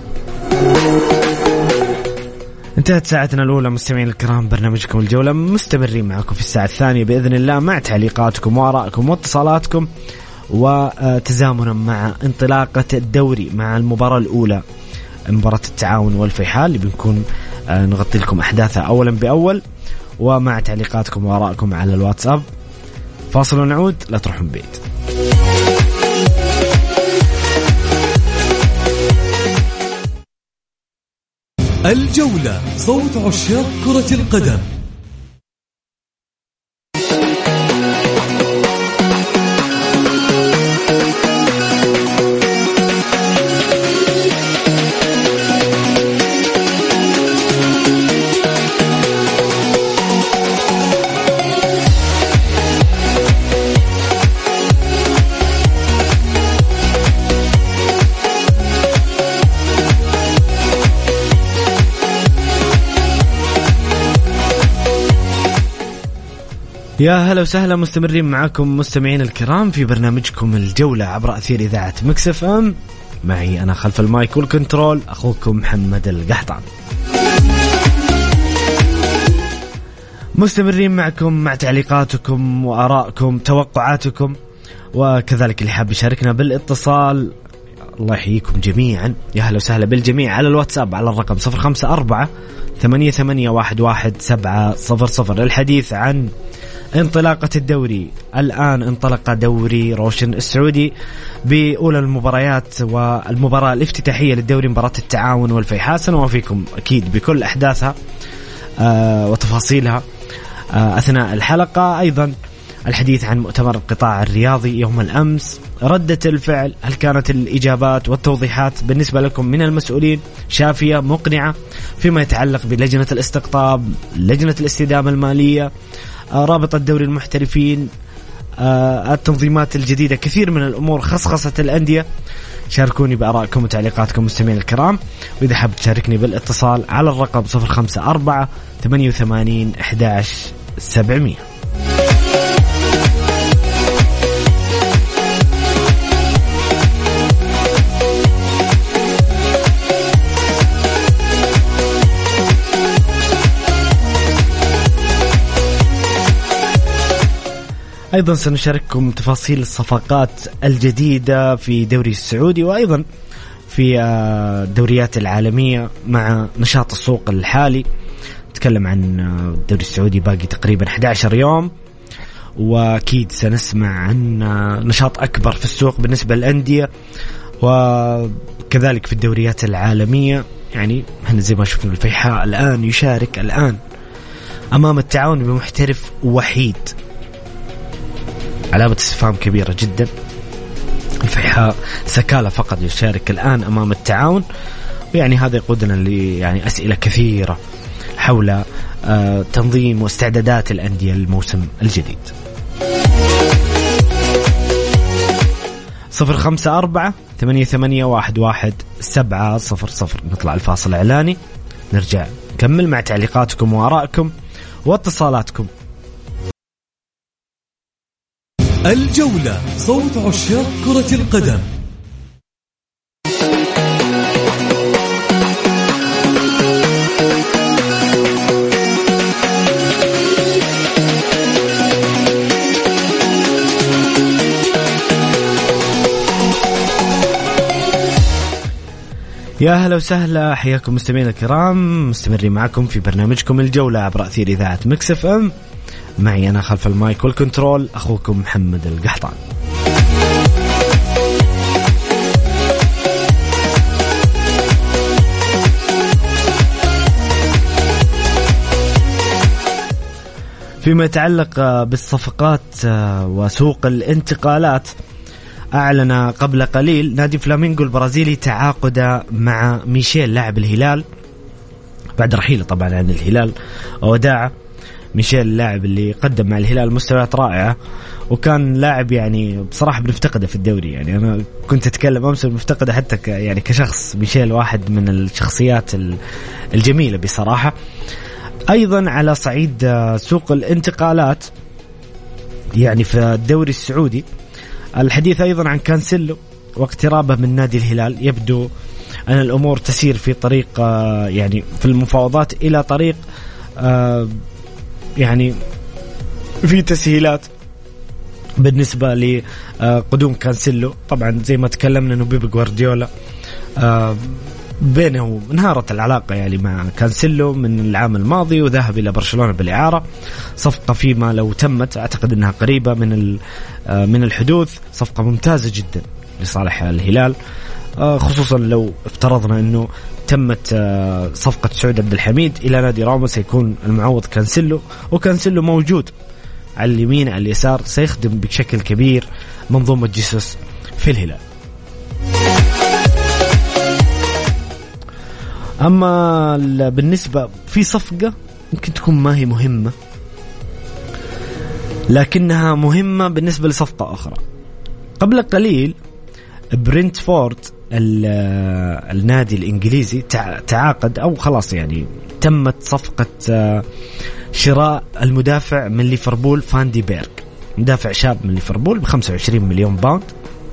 انتهت ساعتنا الأولى مستمعين الكرام، برنامجكم الجولة مستمرين معكم في الساعة الثانية بإذن الله مع تعليقاتكم وآرائكم واتصالاتكم، وتزامنا مع انطلاقة الدوري مع المباراة الأولى مباراة التعاون والفيحاء اللي بنكون نغطي لكم أحداثها أولا بأول، ومع تعليقاتكم وآرائكم على الواتساب. فاصل ونعود، لا تروحون بعيد. الجولة، صوت عشاق كرة القدم. يا هلا وسهلا، مستمرين معكم مستمعين الكرام في برنامجكم الجولة عبر أثير إذاعة ميكس اف ام. معي أنا خلف المايك والكنترول أخوكم محمد القحطان. مستمرين معكم مع تعليقاتكم وآرائكم توقعاتكم، وكذلك اللي حاب يشاركنا بالاتصال الله يحييكم جميعا. يا هلا وسهلا بالجميع على الواتساب على الرقم 0548811700 للحديث عن انطلاقة الدوري. الآن انطلق دوري روشن السعودي بأولى المباريات، والمباراة الافتتاحية للدوري مباراة التعاون والفيحاء. سنوافيكم أكيد بكل أحداثها وتفاصيلها أثناء الحلقة. أيضا الحديث عن مؤتمر القطاع الرياضي يوم الأمس، ردة الفعل، هل كانت الإجابات والتوضيحات بالنسبة لكم من المسؤولين شافية مقنعة فيما يتعلق بلجنة الاستقطاب، لجنة الاستدامة المالية، رابطة دوري المحترفين، التنظيمات الجديدة، كثير من الأمور، خصخصة الأندية. شاركوني بآرائكم وتعليقاتكم مستمعين الكرام، وإذا حاب تشاركني بالاتصال على الرقم 0548811700. أيضا سنشارككم تفاصيل الصفقات الجديدة في دوري السعودي، وأيضا في الدوريات العالمية مع نشاط السوق الحالي. نتكلم عن الدوري السعودي باقي تقريبا 11 يوم، وأكيد سنسمع عن نشاط أكبر في السوق بالنسبة للأندية، وكذلك في الدوريات العالمية. يعني احنا زي ما شفنا الفيحاء الآن يشارك الآن أمام التعاون بمحترف وحيد، علامة استفهام كبيرة جدا. الفيحاء سكالة فقط يشارك الآن أمام التعاون، ويعني هذا يقودنا يعني أسئلة كثيرة حول تنظيم واستعدادات الأندية للموسم الجديد. 0548811700. نطلع الفاصل الإعلاني، نرجع نكمل مع تعليقاتكم وآرائكم واتصالاتكم. الجولة، صوت عشاق كرة القدم. يا هلا وسهلا، حياكم مستمعين الكرام. مستمرين معكم في برنامجكم الجولة عبر أثير إذاعة ميكس اف ام. معي أنا خلف المايك والكنترول أخوكم محمد القحطان. فيما يتعلق بالصفقات وسوق الانتقالات، أعلن قبل قليل نادي فلامينغو البرازيلي تعاقد مع ميشيل لاعب الهلال بعد رحيله طبعا عن الهلال وداعه. ميشيل اللاعب اللي قدم مع الهلال مستويات رائعة، وكان لاعب يعني بصراحة بنفتقده في الدوري. يعني أنا كنت أتكلم أمس بنفتقده حتى يعني كشخص. ميشيل واحد من الشخصيات الجميلة بصراحة. أيضا على صعيد سوق الانتقالات يعني في الدوري السعودي، الحديث أيضا عن كانسيلو واقترابه من نادي الهلال. يبدو أن الأمور تسير في طريق يعني في المفاوضات إلى طريق يعني في تسهيلات بالنسبة لقدوم كانسيلو. طبعا زي ما تكلمنا أنه بيب جوارديولا بينه انهارت العلاقة يعني مع كانسيلو من العام الماضي، وذهب إلى برشلونة بالإعارة. صفقة فيما لو تمت أعتقد أنها قريبة من الحدوث، صفقة ممتازة جدا لصالح الهلال، خصوصا لو افترضنا أنه تمت صفقة سعود عبد الحميد إلى نادي روما. سيكون المعوض كانسيلو، وكانسيلو موجود على اليمين على اليسار، سيخدم بشكل كبير منظومة جيسوس في الهلال. أما بالنسبة في صفقة ممكن تكون ما هي مهمة، لكنها مهمة بالنسبة لصفقة أخرى. قبل قليل برينتفورد النادي الإنجليزي تعاقد أو خلاص يعني تمت صفقة شراء المدافع من ليفربول فاندي بيرغ، مدافع شاب من ليفربول ب25 مليون باوند.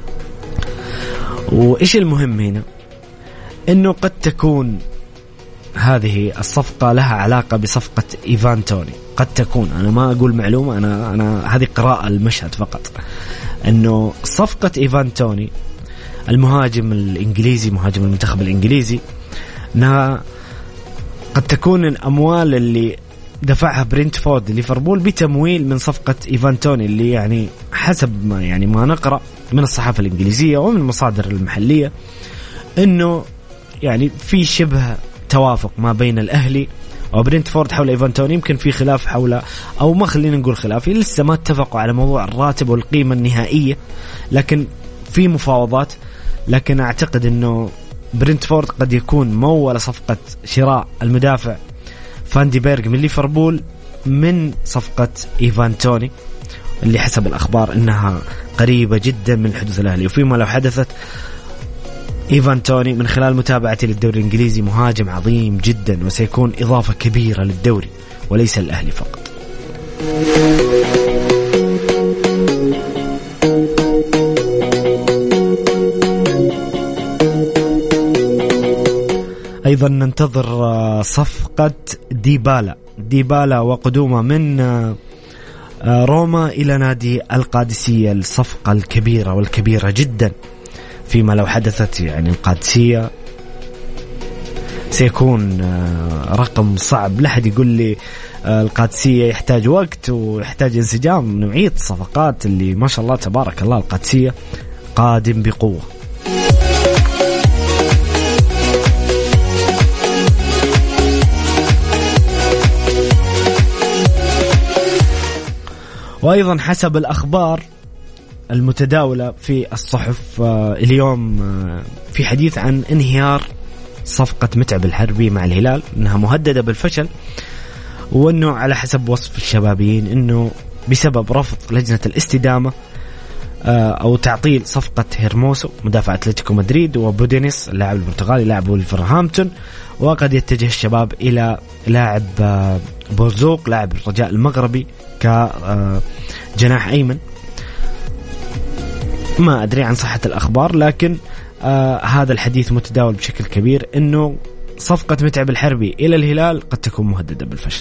وإيش المهم هنا؟ إنه قد تكون هذه الصفقة لها علاقة بصفقة إيفان توني، قد تكون، أنا ما أقول معلومة، أنا هذه قراءة المشهد فقط، إنه صفقة إيفان توني المهاجم الإنجليزي، مهاجم المنتخب الإنجليزي، إنها قد تكون الأموال اللي دفعها برينتفورد ليفربول بتمويل من صفقة إيفان توني، اللي يعني حسب ما نقرأ من الصحافة الإنجليزية ومن المصادر المحلية إنه يعني في شبه توافق ما بين الأهلي وبرينتفورد حول إيفان توني. يمكن في خلاف حول، أو ما خلينا نقول خلاف، لسه ما اتفقوا على موضوع الراتب والقيمة النهائية، لكن في مفاوضات. لكن أعتقد إنه برينتفورد قد يكون مول صفقة شراء المدافع فاندي بيرغ من ليفربول من صفقة إيفان توني، اللي حسب الأخبار إنها قريبة جدا من حدوث الأهلي. وفيما لو حدثت، إيفان توني من خلال متابعتي للدوري الإنجليزي مهاجم عظيم جدا، وسيكون إضافة كبيرة للدوري وليس الأهلي فقط. أيضا ننتظر صفقة ديبالا وقدومه من روما إلى نادي القادسية، الصفقة الكبيرة والكبيرة جدا. فيما لو حدثت يعني القادسية سيكون رقم صعب. لا حد يقول لي القادسية يحتاج وقت ويحتاج انسجام. نوعية الصفقات اللي ما شاء الله تبارك الله القادسية قادم بقوة. وأيضا حسب الأخبار المتداولة في الصحف اليوم في حديث عن انهيار صفقة متعب الحربي مع الهلال، أنها مهددة بالفشل، وأنه على حسب وصف الشبابيين أنه بسبب رفض لجنة الاستدامة أو تعطيل صفقة هيرموسو مدافع أتلتيكو مدريد، وبودينيس اللاعب البرتغالي لاعب ولفرهامبتون، وقد يتجه الشباب إلى لاعب بورزوق لاعب الرجاء المغربي كجناح أيمن. ما أدري عن صحة الأخبار، لكن هذا الحديث متداول بشكل كبير أنه صفقة متعب الحربي إلى الهلال قد تكون مهددة بالفشل.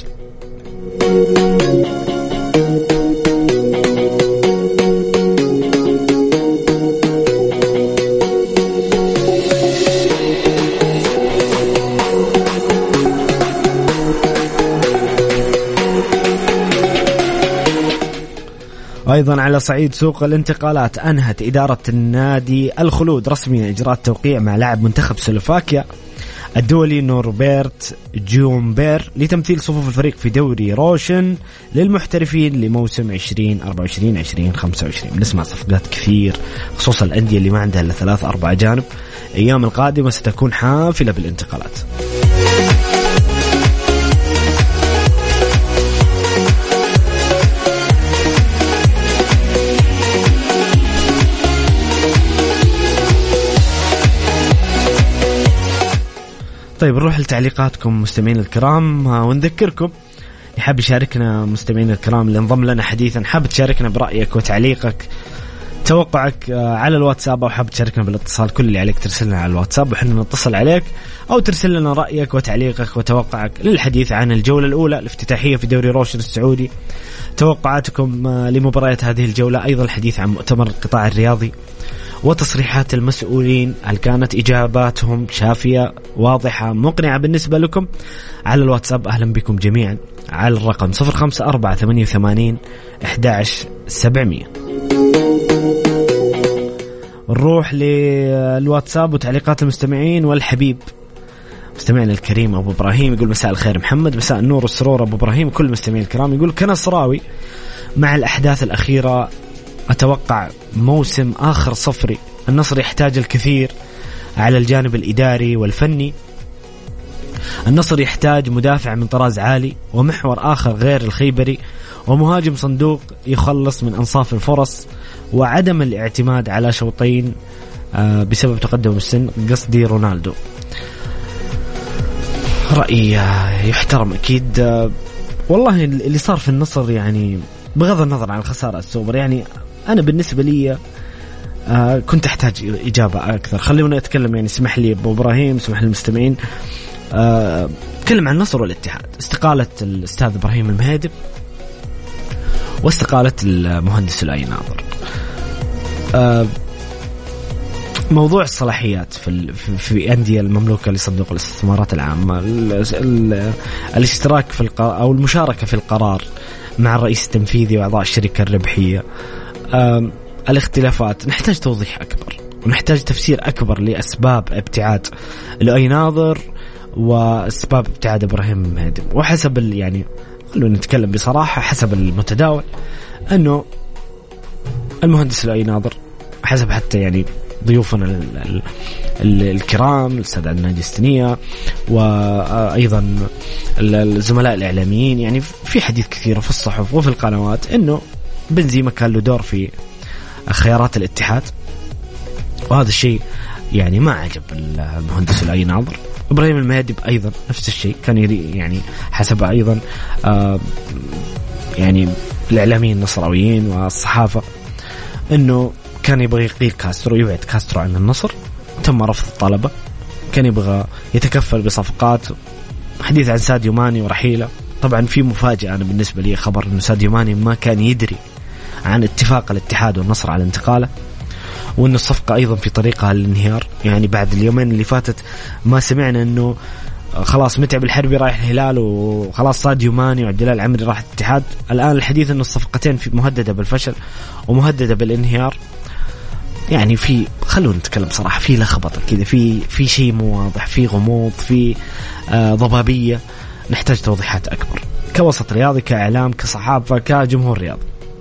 أيضا على صعيد سوق الانتقالات، أنهت إدارة النادي الخلود رسميا إجراء توقيع مع لاعب منتخب سلوفاكيا الدولي نوربرت جومبير لتمثيل صفوف الفريق في دوري روشن للمحترفين لموسم 2024-2025. نسمع صفقات كثير خصوصا الأندية اللي ما عندها إلا 3-4 أجانب. أيام القادمة ستكون حافلة بالانتقالات. طيب نروح لتعليقاتكم مستمعين الكرام، ونذكركم يحب يشاركنا مستمعين الكرام اللي انضم لنا حديثا، حاب تشاركنا برأيك وتعليقك توقعك على الواتساب، أو حاب تشاركنا بالاتصال، كل اللي عليك ترسلنا على الواتساب وحنا نتصل عليك، أو ترسل لنا رأيك وتعليقك وتوقعك للحديث عن الجولة الأولى الافتتاحية في دوري روشن السعودي، توقعاتكم لمباريات هذه الجولة، أيضا الحديث عن مؤتمر القطاع الرياضي وتصريحات المسؤولين، هل كانت إجاباتهم شافية واضحة مقنعة بالنسبة لكم؟ على الواتساب أهلا بكم جميعا على الرقم 0548811700. نروح للواتساب وتعليقات المستمعين. والحبيب مستمعنا الكريم أبو إبراهيم يقول مساء الخير محمد، مساء النور والسرور أبو إبراهيم، كل مستمعين الكرام. يقول كنصراوي مع الأحداث الأخيرة أتوقع موسم آخر صفري. النصر يحتاج الكثير على الجانب الإداري والفني. النصر يحتاج مدافع من طراز عالي، ومحور آخر غير الخيبري، ومهاجم صندوق يخلص من أنصاف الفرص، وعدم الاعتماد على شوطين بسبب تقدم السن، قصدي رونالدو. رأيي يحترم أكيد. والله اللي صار في النصر يعني بغض النظر عن الخسارة السوبر، يعني أنا بالنسبة لي كنت أحتاج إجابة أكثر. خلونا نتكلم، يعني اسمح لي أبو إبراهيم، اسمح للمستمعين، نتكلم عن النصر والاتحاد. استقالة الأستاذ إبراهيم المهيدب واستقالة المهندس سلائي ناظر. موضوع الصلاحيات في أندية المملوكة لصندوق الاستثمارات العامة، الاشتراك في أو المشاركة في القرار مع الرئيس التنفيذي وأعضاء الشركة الربحية، الاختلافات، نحتاج توضيح أكبر ونحتاج تفسير أكبر لأسباب ابتعاد لؤي ناظر وأسباب ابتعاد إبراهيم المهيدب. وحسب يعني خلونا نتكلم بصراحة، حسب المتداول أنه المهندس لؤي ناظر، حسب حتى يعني ضيوفنا الكرام الأستاذ عدنان جستنية وأيضا الزملاء الإعلاميين، يعني في حديث كثير في الصحف وفي القنوات أنه بنزيما كان له دور في خيارات الاتحاد، وهذا الشيء يعني ما عجب المهندس لؤي ناظر. إبراهيم المهيدب أيضا نفس الشيء، كان يعني حسب أيضا يعني الإعلاميين النصراويين والصحافة أنه كان يبغى يقيل كاسترو، يبعد كاسترو عن النصر، تم رفض الطلبة. كان يبغى يتكفل بصفقات، حديث عن ساديو ماني ورحيله. طبعا في مفاجأة أنا بالنسبة لي، خبر أنه ساديو ماني ما كان يدري عن اتفاق الاتحاد والنصر على انتقاله، وأن الصفقة أيضا في طريقها للانهيار. يعني بعد اليومين اللي فاتت ما سمعنا أنه خلاص متعب الحربي رايح الهلال وخلاص ساديو ماني وعبد الله العمري راح الاتحاد، الآن الحديث أن الصفقتين في مهددة بالفشل ومهددة بالانهيار. يعني في خلونا نتكلم صراحة، في لخبطة كذا، في شيء مو واضح، في غموض، في ضبابية، نحتاج توضيحات أكبر كوسط رياضي، كإعلام، كصحافة، كجمهور رياضي.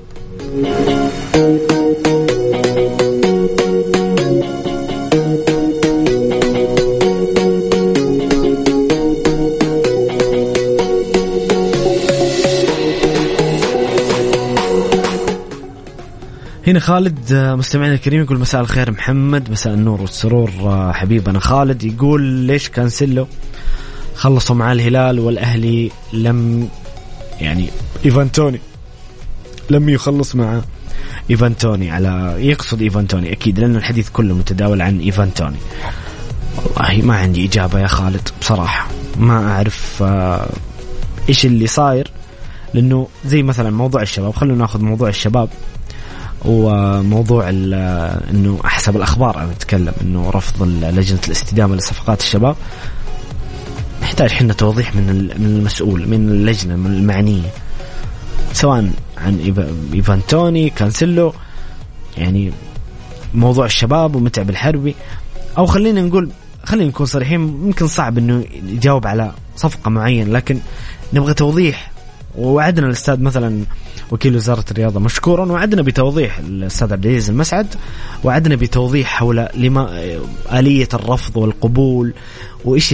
هنا خالد مستمعنا الكريم يقول مساء الخير محمد، مساء النور والسرور حبيبنا خالد. يقول ليش كانسيلو خلصوا مع الهلال والأهلي لم يعني إيفانتوني لم يخلص مع إيفانتوني، على يقصد إيفانتوني أكيد لأن الحديث كله متداول عن إيفانتوني. والله ما عندي إجابة يا خالد بصراحة، ما أعرف إيش اللي صاير، لأنه زي مثلا موضوع الشباب، خلونا نأخذ موضوع الشباب وموضوع انه حسب الاخبار انا اتكلم انه رفض لجنه الاستدامه لصفقات الشباب. نحتاج حنا توضيح من المسؤول، من اللجنه، من المعنيه، سواء عن إيفانتوني، كانسيلو، يعني موضوع الشباب ومتعب الحربي، او خلينا نكون صريحين، ممكن صعب انه يجاوب على صفقه معينه، لكن نبغى توضيح. ووعدنا الاستاذ مثلا وكيل وزارة الرياضة مشكورا، وعدنا بتوضيح الأستاذ عبد العزيز المسعد، وعدنا بتوضيح حول لما آلية الرفض والقبول، وإيش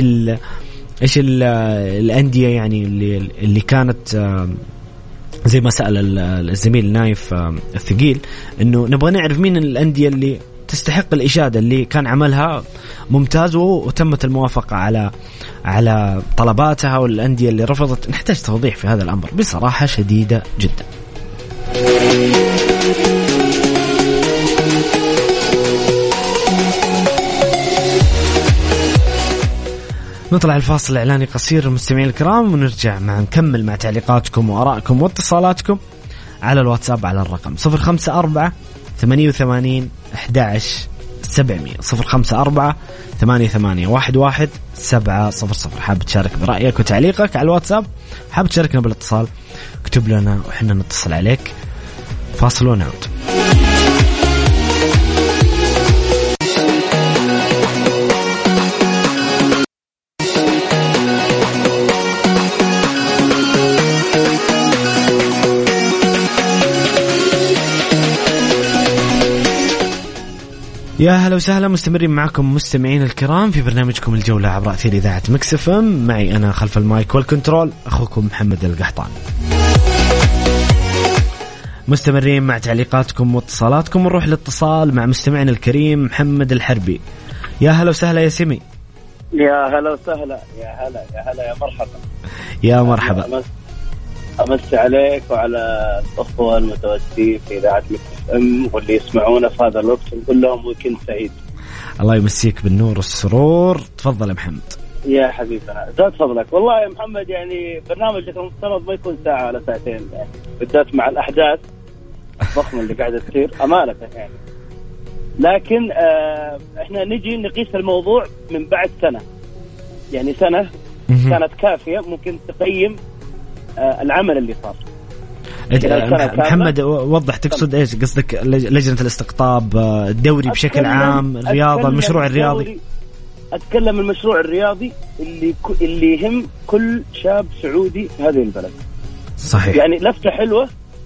الأندية يعني اللي كانت زي ما سأل الزميل نايف الثقيل، إنه نبغى نعرف مين الأندية اللي تستحق الإشادة، اللي كان عملها ممتاز وتمت الموافقة على طلباتها، والأندية اللي رفضت. نحتاج توضيح في هذا الأمر بصراحة شديدة جدا. نطلع الفاصل الإعلاني قصير المستمعين الكرام، ونرجع نكمل مع تعليقاتكم وآرائكم واتصالاتكم على الواتساب على الرقم 054 88 11 700 054 88 11 700. حاب تشارك برأيك وتعليقك على الواتساب، حاب تشاركنا بالاتصال، اكتب لنا وحنا نتصل عليك. فاصل ونعود. يا هلا وسهلا، مستمرين معكم مستمعين الكرام في برنامجكم الجولة عبر أثير إذاعة مكس اف ام. معي أنا خلف المايك والكنترول أخوكم محمد القحطان. مستمرين مع تعليقاتكم واتصالاتكم، ونروح الاتصال مع مستمعنا الكريم محمد الحربي. يا هلا وسهلا يا سمي. يا هلا وسهلا، يا هلا يا هلا، يا مرحبا. يا مرحبا. أمسي عليك وعلى الأخوة المتواجدين في إذاعة مكس FM واللي يسمعونا في هذا الوقت، نقول لهم ويكند سعيد. الله يمسيك بالنور والسرور. تفضل يا محمد. يا حبيبنا زاد فضلك. والله يا محمد يعني برنامجك المفترض ما يكون ساعة ولا ساعتين يعني، بالذات مع الأحداث الضخمة اللي قاعدة تصير أمانة يعني. لكن احنا نجي نقيس الموضوع من بعد سنة، يعني سنة كانت كافية ممكن تقيم العمل اللي صار. محمد وضح تقصد ايش؟ قصدك لجنة الاستقطاب، الدوري بشكل عام، الرياضة، المشروع الرياضي؟ أتكلم المشروع الرياضي اللي يهم كل شاب سعودي في هذه البلد. صحيح. يعني لفتة حلوة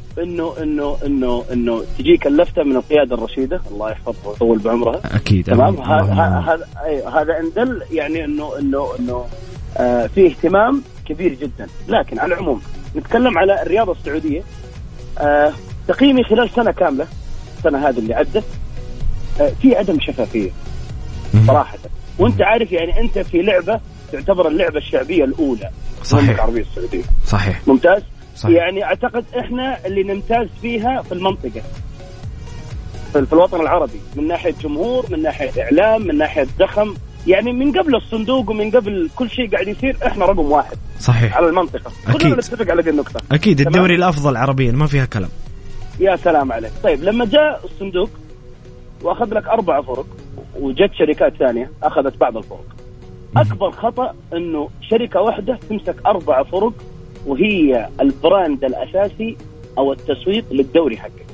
إنه تجيك اللفتة من القيادة الرشيدة الله يحفظها ويطول بعمرها. أكيد. تمام. هذا إندل يعني إنه فيه اهتمام كبير جدا. لكن على العموم نتكلم على الرياضة السعودية. تقييمي خلال سنة كاملة، السنة هذه اللي عدت، في عدم شفافية صراحة. وانت عارف يعني انت في لعبة تعتبر اللعبة الشعبية الأولى في العربية السعودية. صحيح. ممتاز. صحيح. يعني اعتقد احنا اللي نمتاز فيها في المنطقة، في الوطن العربي، من ناحية جمهور، من ناحية إعلام، من ناحية زخم. يعني من قبل الصندوق ومن قبل كل شيء قاعد يصير احنا رقم واحد. صحيح. على المنطقة. كلنا نتفق على هذه النقطة. أكيد. الدوري الأفضل عربيا ما فيها كلام. يا سلام عليك. طيب لما جاء الصندوق وأخذ لك 4 فرق وجت شركات ثانية أخذت بعض الفرق، أكبر خطأ إنه شركة واحدة تمسك 4 فرق وهي البراند الأساسي أو التسويق للدوري حقك.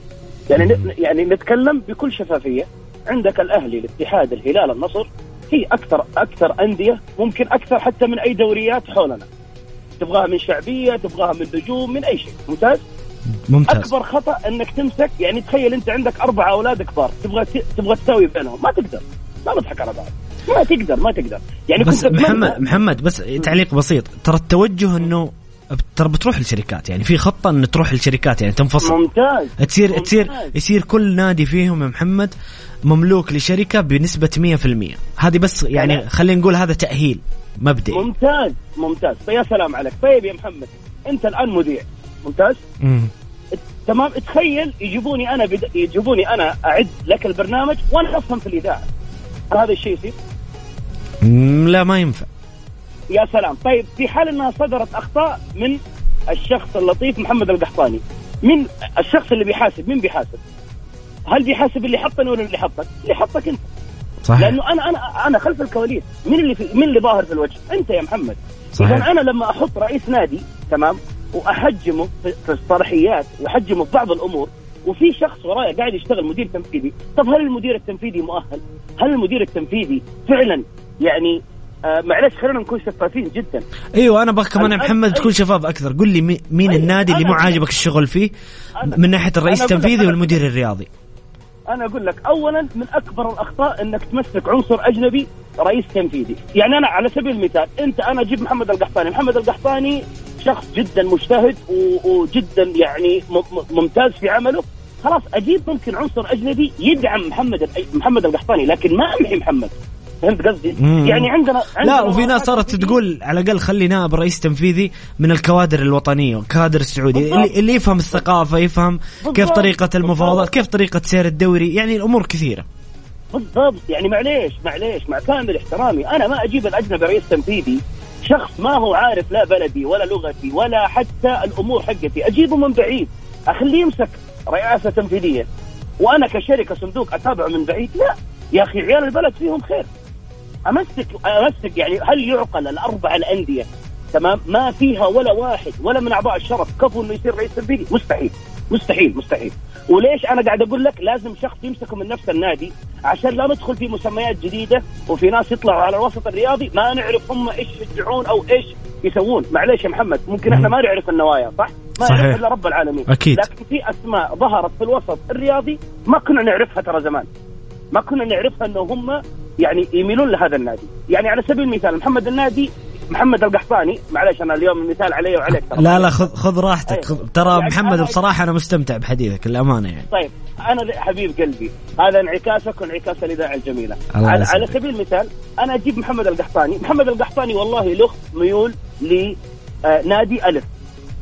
يعني نتكلم بكل شفافية. عندك الأهلي، الاتحاد، الهلال، النصر، هي أكثر أندية، ممكن أكثر حتى من أي دوريات حولنا. تبغاها من شعبية، تبغاها من نجوم، من أي شيء. ممتاز. أكبر خطأ أنك تمسك، يعني تخيل أنت عندك 4 أولاد كبار تبغى تساوي بينهم، ما تقدر. ما نضحك على بعض، ما تقدر. يعني بس محمد بس تعليق بسيط. ترى التوجه أنه ترى بتروح للشركات، يعني في خطة أن تروح للشركات، يعني تنفصل. ممتاز. يصير كل نادي فيهم يا محمد مملوك لشركة بنسبة 100%. هذه بس يعني خلينا نقول هذا تأهيل مبدئي. ممتاز. يا سلام عليك. طيب يا محمد أنت الآن مذيع. ممتاز. تمام. تخيل يجيبوني أنا أعد لك البرنامج وأنا أفهم في الإذاعة، هذا الشيء يصير؟ لا ما ينفع. يا سلام. طيب في حال أنها صدرت أخطاء من الشخص اللطيف محمد القحطاني، من الشخص اللي بيحاسب، مين بيحاسب؟ هل بيحاسب اللي حطني ولا اللي حطك؟ اللي حطك أنت. صحيح. لأنه أنا خلف الكواليس. مين اللي ظاهر في الوجه؟ أنت يا محمد. صحيح. إذا أنا لما أحط رئيس نادي تمام وأحجمه في الصلاحيات وأحجمه في بعض الأمور، وفي شخص ورايا قاعد يشتغل مدير تنفيذي، طب هل المدير التنفيذي مؤهل؟ هل المدير التنفيذي فعلا يعني معلش خلينا نكون شفافين جدا. ايوه انا بغى كمان يا محمد تكون شفاف اكثر. قل لي مين النادي اللي مو عاجبك الشغل فيه من ناحيه الرئيس التنفيذي والمدير الرياضي؟ انا اقول لك اولا من اكبر الاخطاء انك تمسك عنصر اجنبي رئيس تنفيذي. يعني انا على سبيل المثال انا اجيب محمد القحطاني شخص جدا مجتهد وجدا يعني ممتاز في عمله، خلاص اجيب ممكن عنصر اجنبي يدعم محمد القحطاني، لكن ما امحي محمد. فهمت قصدي؟ يعني عندنا لا، وفي ناس صارت تقول على الأقل خلي نائب رئيس تنفيذي من الكوادر الوطنية والكوادر السعودية اللي يفهم الثقافة، يفهم كيف طريقة المفاوضات، كيف طريقة سير الدوري، يعني الأمور كثيرة. بالضبط. يعني معليش مع كامل احترامي أنا ما أجيب الأجنبي رئيس تنفيذي شخص ما هو عارف لا بلدي ولا لغتي ولا حتى الأمور حقتي، أجيبه من بعيد أخليه يمسك رئاسة تنفيذية وأنا كشركة صندوق أتابعه من بعيد. لا يا أخي عيال البلد فيهم خير. أمسك يعني هل يعقل الأربع الأندية تمام ما فيها ولا واحد ولا من أعضاء الشرف كفو إنه يصير رئيس تنفيذي؟ مستحيل. وليش أنا قاعد أقول لك لازم شخص يمسكه من نفس النادي عشان لا ندخل في مسميات جديدة وفي ناس يطلعوا على الوسط الرياضي ما نعرف هم إيش يشجعون أو إيش يسوون. معليش يا محمد ممكن إحنا ما نعرف النوايا صح؟ ما نعرف إلا رب العالمين. أكيد. لكن في أسماء ظهرت في الوسط الرياضي ما كنا نعرفها ترى زمان، ما كنا نعرفها إنه هم يعني يميلون لهذا النادي. يعني على سبيل المثال محمد القحطاني، معلش أنا اليوم المثال علي وعليك. لا خذ راحتك. ترى يعني محمد بصراحة أنا مستمتع بحديثك الأمانة يعني. طيب أنا حبيب قلبي هذا انعكاسك وانعكاس الإذاعة الجميلة. على سبيل المثال أنا أجيب محمد القحطاني والله له ميول لنادي ألف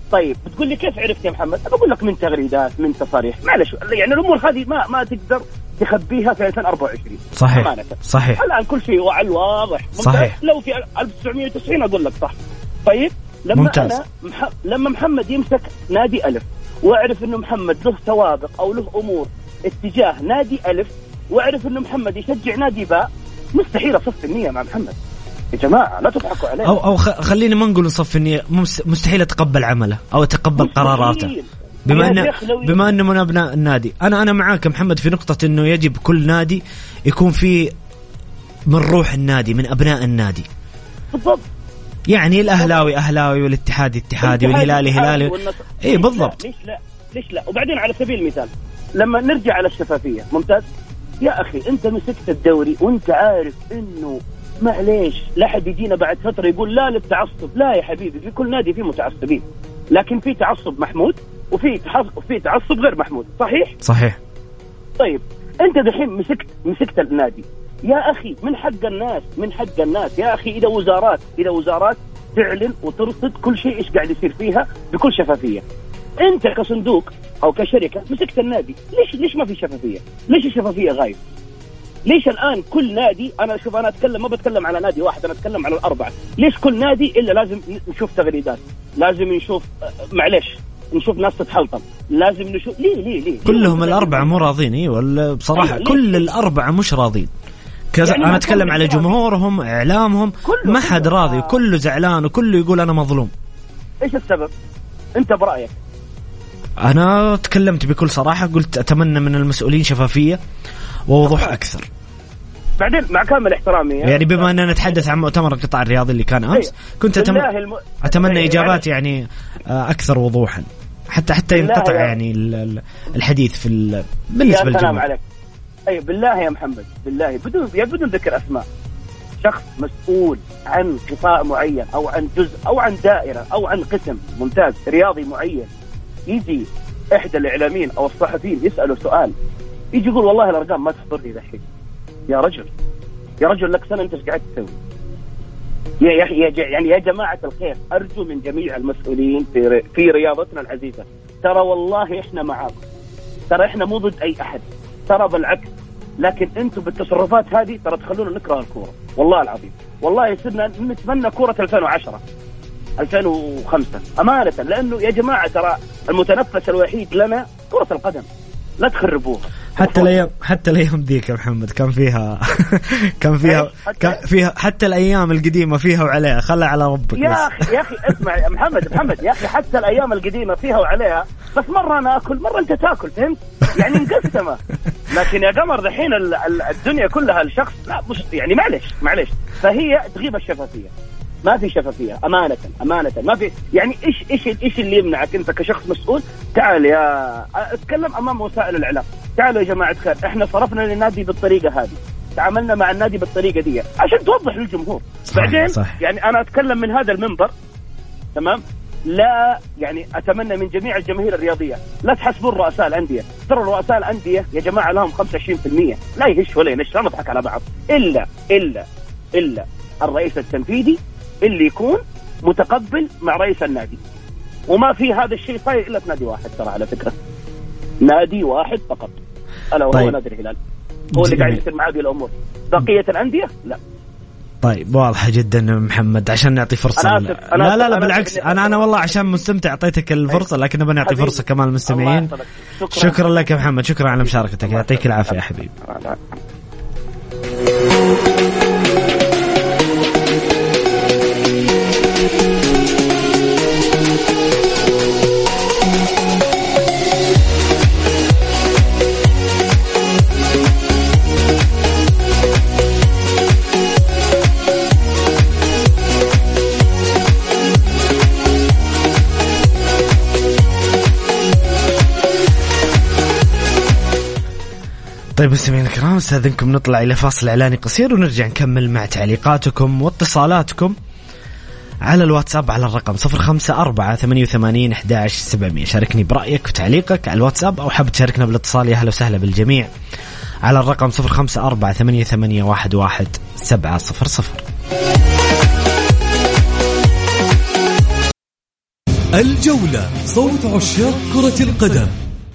طيب بتقول لي كيف عرفت يا محمد؟ بقول لك من تغريدات، من تصاريح، معلش يعني الامور هذه ما تقدر تخبيها في 2024. صحيح أمانة. صحيح الان كل شيء على الواضح. صحيح. لو في 1990 اقول لك صح. طيب لما ممتاز. انا لما محمد يمسك نادي الف واعرف انه محمد له سوابق او له امور اتجاه نادي الف، واعرف انه محمد يشجع نادي باء، مستحيل اصف النية مع محمد يا جماعه، لا تضحكوا عليه. او خلينا ما نقول نصف النية، مستحيل اتقبل عمله او اتقبل قراراته بما انه من ابناء النادي. انا معاك محمد في نقطة انه يجب كل نادي يكون فيه من روح النادي، من ابناء النادي. بالضبط. يعني الاهلاوي اهلاوي والاتحادي اتحادي والهلالي هلالي. اي بالضبط. ليش لا؟ وبعدين على سبيل المثال لما نرجع على الشفافية، ممتاز يا اخي، انت مسكت الدوري وانت عارف انه معليش لا حد يجينا بعد فترة يقول لا للتعصب. لا يا حبيبي، في كل نادي فيه متعصبين، لكن في تعصب محمود وفي تعصب غير محمود. صحيح. طيب انت دحين مسكت النادي يا اخي، من حق الناس يا اخي، اذا وزارات تعلن وترصد كل شيء ايش قاعد يصير فيها بكل شفافية. انت كصندوق او كشركة مسكت النادي، ليش ما في شفافية؟ ليش الشفافية غايب؟ ليش الآن كل نادي، أنا أتكلم ما بتكلم على نادي واحد، أنا أتكلم على الأربعة، ليش كل نادي إلا لازم نشوف تغريدات، لازم نشوف معليش نشوف ناس تتحلطم، لازم نشوف ليه كلهم الأربعة مو راضين؟ ولا بصراحة كل الأربعة مش راضين. يعني أنا أتكلم على جمهورهم، إعلامهم، ما حد راضي، كله زعلان وكله يقول أنا مظلوم. إيش السبب؟ أنت برأيك؟ أنا تكلمت بكل صراحة، قلت أتمنى من المسؤولين شفافية ووضوح أكثر. بعدين مع كامل احترامي يعني بما أننا نتحدث عن مؤتمر القطاع الرياضي اللي كان أمس، كنت أتمنى إجابات يعني أكثر وضوحا، حتى ينقطع يعني الحديث في بالنسبة للجمهور. أي بالله يا محمد، بالله بدون ذكر أسماء، شخص مسؤول عن قطاع معين أو عن جزء أو عن دائرة أو عن قسم ممتاز رياضي معين، يجي إحدى الإعلاميين أو الصحفيين يسأله سؤال، يجي يقول والله الأرقام ما تحضرني ذحين. يا رجل لك سنة أنت ايش قاعد تسوي؟ يعني يا جماعة الخير، أرجو من جميع المسؤولين في رياضتنا العزيزة، ترى والله إحنا معاكم، ترى إحنا مو ضد أي أحد، ترى بالعكس، لكن أنتم بالتصرفات هذه ترى تخلونا نكره الكورة، والله العظيم، والله يصيرنا نتمنى كورة 2010 2005 أمانة، لأنه يا جماعة ترى المتنفس الوحيد لنا كرة القدم، لا تخربوها. حتى الايام ذيك يا محمد كان فيها حتى الايام القديمه فيها وعليها، خلها على ربك. يا اخي اسمع يا محمد يا اخي، حتى الايام القديمه فيها وعليها، بس مره انا اكل مره انت تاكل، فهمت يعني مقسمه. لكن يا قمر دحين الدنيا كلها الشخص، لا مش يعني معلش فهي تغيب الشفافيه، ما في شفافيه امانه ما في. يعني ايش اللي يمنعك انت كشخص مسؤول؟ تعال يا اتكلم امام وسائل الاعلام، تعالوا يا جماعه خير، احنا صرفنا للنادي بالطريقه هذه، تعاملنا مع النادي بالطريقه دي عشان توضح للجمهور. بعدين يعني انا اتكلم من هذا المنبر، تمام؟ لا يعني اتمنى من جميع الجماهير الرياضيه لا تحسبون رؤساء الانديه، ترى رؤساء الانديه يا جماعه لهم 25%، لا يهش ولا ينش، لا نضحك على بعض، الا الرئيس التنفيذي اللي يكون متقبل مع رئيس النادي، وما في هذا الشيء صاير الا في نادي واحد، ترى على فكره نادي واحد فقط، الا وهو نادي الهلال، هو اللي قاعد يصير مع هذه الامور. بقيه الانديه لا. طيب واضحه جدا محمد، عشان نعطي فرصه. لا بالعكس، انا والله عشان مستمتع اعطيتك الفرصه، لكن بنعطي فرصه كمان للمستمعين. شكرا لك يا محمد، شكرا على مشاركتك، يعطيك العافيه يا حبيبي. طيب مستمعينا الكرام، استاذنكم نطلع الى فاصل اعلاني قصير ونرجع نكمل مع تعليقاتكم واتصالاتكم على الواتساب على الرقم 0548811700. شاركني برأيك وتعليقك على الواتساب، او حاب تشاركنا بالاتصال، يا اهلا وسهلا بالجميع على الرقم 0548811700. الجولة، صوت عشاق كرة القدم.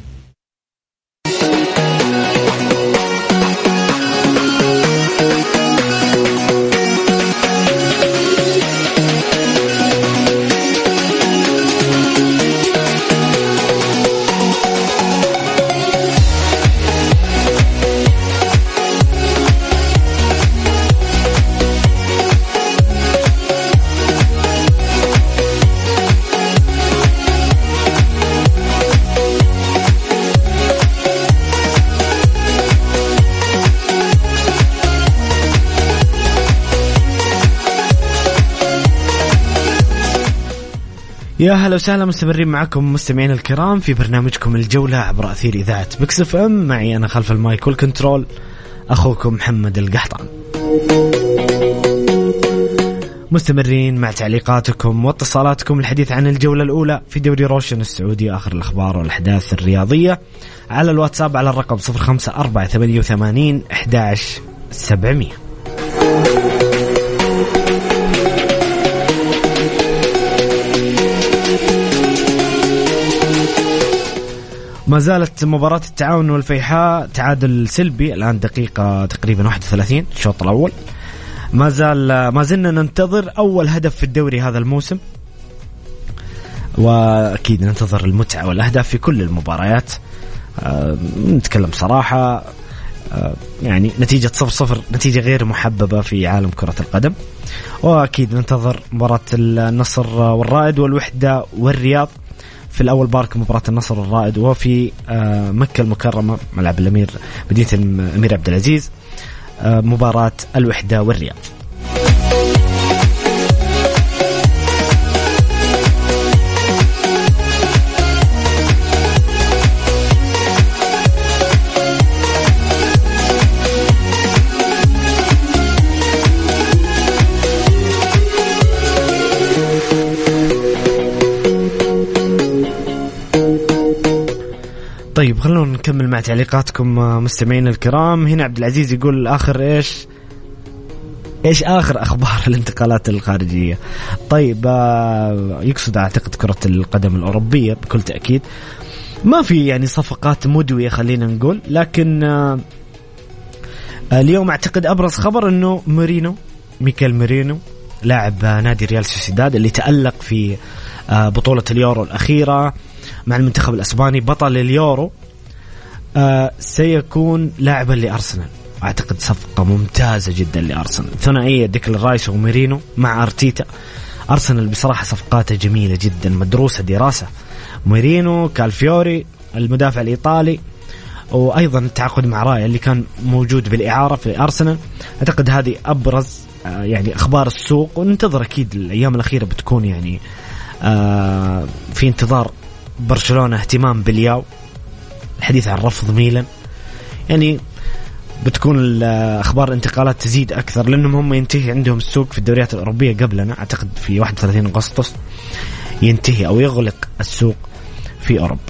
يا هلا وسهلا، مستمرين معكم مستمعين الكرام في برنامجكم الجولة عبر أثير إذاعة ميكس اف ام. معي أنا خلف المايك والكنترول أخوكم محمد القحطان. مستمرين مع تعليقاتكم واتصالاتكم الحديث عن الجولة الأولى في دوري روشن السعودي، آخر الأخبار والأحداث الرياضية على الواتساب على الرقم 0548811700. ما زالت مباراة التعاون والفيحاء تعادل سلبي، الآن دقيقة تقريبا 31 الشوط الأول. ما زلنا ننتظر أول هدف في الدوري هذا الموسم، وأكيد ننتظر المتعة والأهداف في كل المباريات. نتكلم صراحة، يعني نتيجة 0-0 نتيجة غير محببة في عالم كرة القدم. وأكيد ننتظر مباراة النصر والرائد والوحدة والرياض. في الأول بارك مباراة النصر والرائد وفي مكة المكرمة ملعب الأمير مدينة الأمير عبد العزيز مباراة الوحدة والرياض. طيب خلونا نكمل مع تعليقاتكم مستمعين الكرام. هنا عبد العزيز يقول آخر إيش آخر أخبار الانتقالات الخارجية. طيب يقصد أعتقد كرة القدم الأوروبية بكل تأكيد. ما في يعني صفقات مدوية خلينا نقول، لكن اليوم أعتقد أبرز خبر أنه ميكيل ميرينو لاعب نادي ريال سوسيداد اللي تألق في بطولة اليورو الأخيرة مع المنتخب الأسباني بطل اليورو، سيكون لاعبا لأرسنال. أعتقد صفقة ممتازة جدا لأرسنال، ثنائية ديكلان رايس وميرينو مع أرتيتا. أرسنال بصراحة صفقاته جميلة جدا مدروسة دراسة. ميرينو، كالفيوري المدافع الإيطالي، وأيضا التعاقد مع رايا اللي كان موجود بالإعارة في أرسنال. أعتقد هذه أبرز يعني أخبار السوق، وننتظر أكيد الأيام الأخيرة بتكون يعني في انتظار برشلونة اهتمام بالياو، الحديث عن رفض ميلان، يعني بتكون الأخبار الانتقالات تزيد أكثر لأنهم هم ينتهي عندهم السوق في الدوريات الأوروبية قبلنا. أعتقد في 31 أغسطس ينتهي أو يغلق السوق في أوروبا.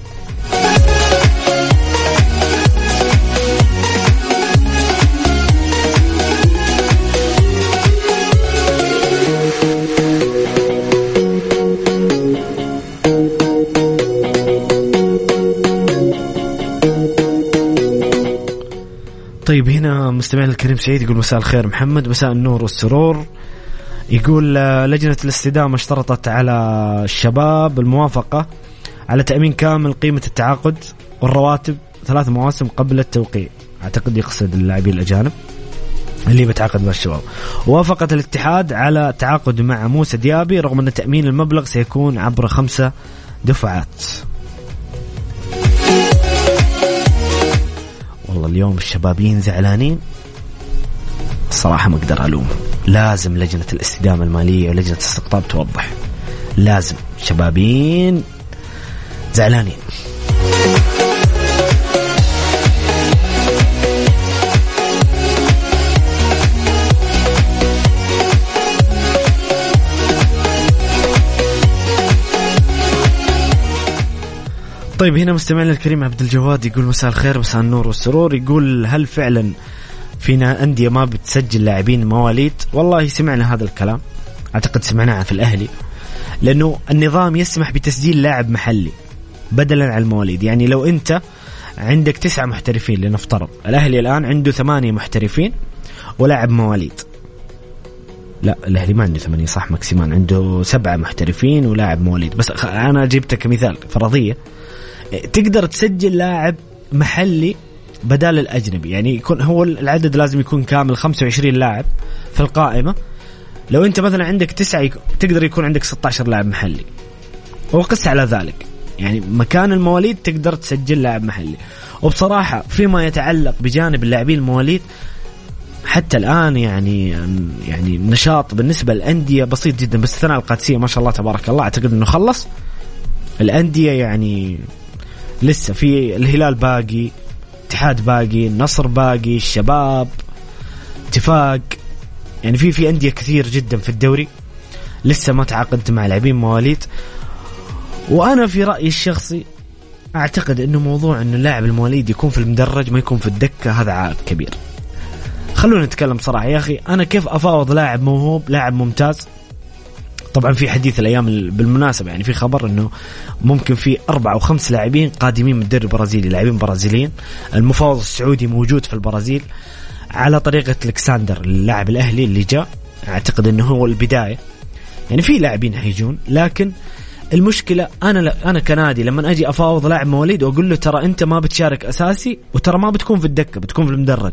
طيب هنا مستمعنا الكريم سعيد يقول مساء الخير محمد، مساء النور والسرور. يقول لجنة الاستدامة اشترطت على الشباب الموافقة على تأمين كامل قيمة التعاقد والرواتب 3 مواسم قبل التوقيع. أعتقد يقصد اللاعبين الأجانب اللي بتعاقد مع الشباب. وافقت الاتحاد على تعاقد مع موسى ديابي رغم أن تأمين المبلغ سيكون عبر 5 دفعات. والله اليوم الشبابين زعلانين الصراحة، ما أقدر ألومهم. لازم لجنة الاستدامة المالية ولجنة الاستقطاب توضح، لازم شبابين زعلانين. طيب هنا مستمعنا الكريم عبد الجواد يقول مساء الخير مساء النور والسرور. يقول هل فعلا فينا أندية ما بتسجل لاعبين مواليد؟ والله سمعنا هذا الكلام، أعتقد سمعناه في الأهلي لأنه النظام يسمح بتسجيل لاعب محلي بدلا عن المواليد. يعني لو أنت عندك 9 محترفين لنفترض، الأهلي الآن عنده 8 محترفين ولاعب مواليد. لا الأهلي ما عنده 8 صح، ماكسيمان عنده 7 محترفين ولاعب مواليد. بس أنا جبتك كمثال فرضية. تقدر تسجل لاعب محلي بدال الأجنبي، يعني يكون هو العدد لازم يكون كامل 25 لاعب في القائمة. لو أنت مثلا عندك 9 تقدر يكون عندك 16 لاعب محلي، وقس على ذلك يعني مكان المواليد تقدر تسجل لاعب محلي. وبصراحة فيما يتعلق بجانب اللاعبين المواليد حتى الآن يعني نشاط بالنسبة للأندية بسيط جدا. بس الثانية القادسية ما شاء الله تبارك الله أعتقد أنه خلص. الأندية يعني لسه في الهلال باقي، اتحاد باقي، النصر باقي، الشباب، اتفاق، يعني في أندية كثير جدا في الدوري لسه ما تعاقدت مع لاعبين مواليد. وأنا في رأيي الشخصي أعتقد أنه موضوع أنه اللاعب المواليد يكون في المدرج ما يكون في الدكة هذا عائق كبير. خلونا نتكلم صراحة يا أخي، أنا كيف أفاوض لاعب موهوب لاعب ممتاز؟ طبعا في حديث الأيام بالمناسبة يعني في خبر أنه ممكن في 4 أو 5 لاعبين قادمين من الدوري البرازيلي، لاعبين برازيليين. المفاوض السعودي موجود في البرازيل على طريقة الكساندر اللاعب الأهلي اللي جاء، أعتقد أنه هو البداية. يعني في لاعبين هيجون، لكن المشكلة أنا كنادي لما أجي أفاوض لاعب مواليد وأقول له ترى أنت ما بتشارك أساسي وترى ما بتكون في الدكة، بتكون في المدرج.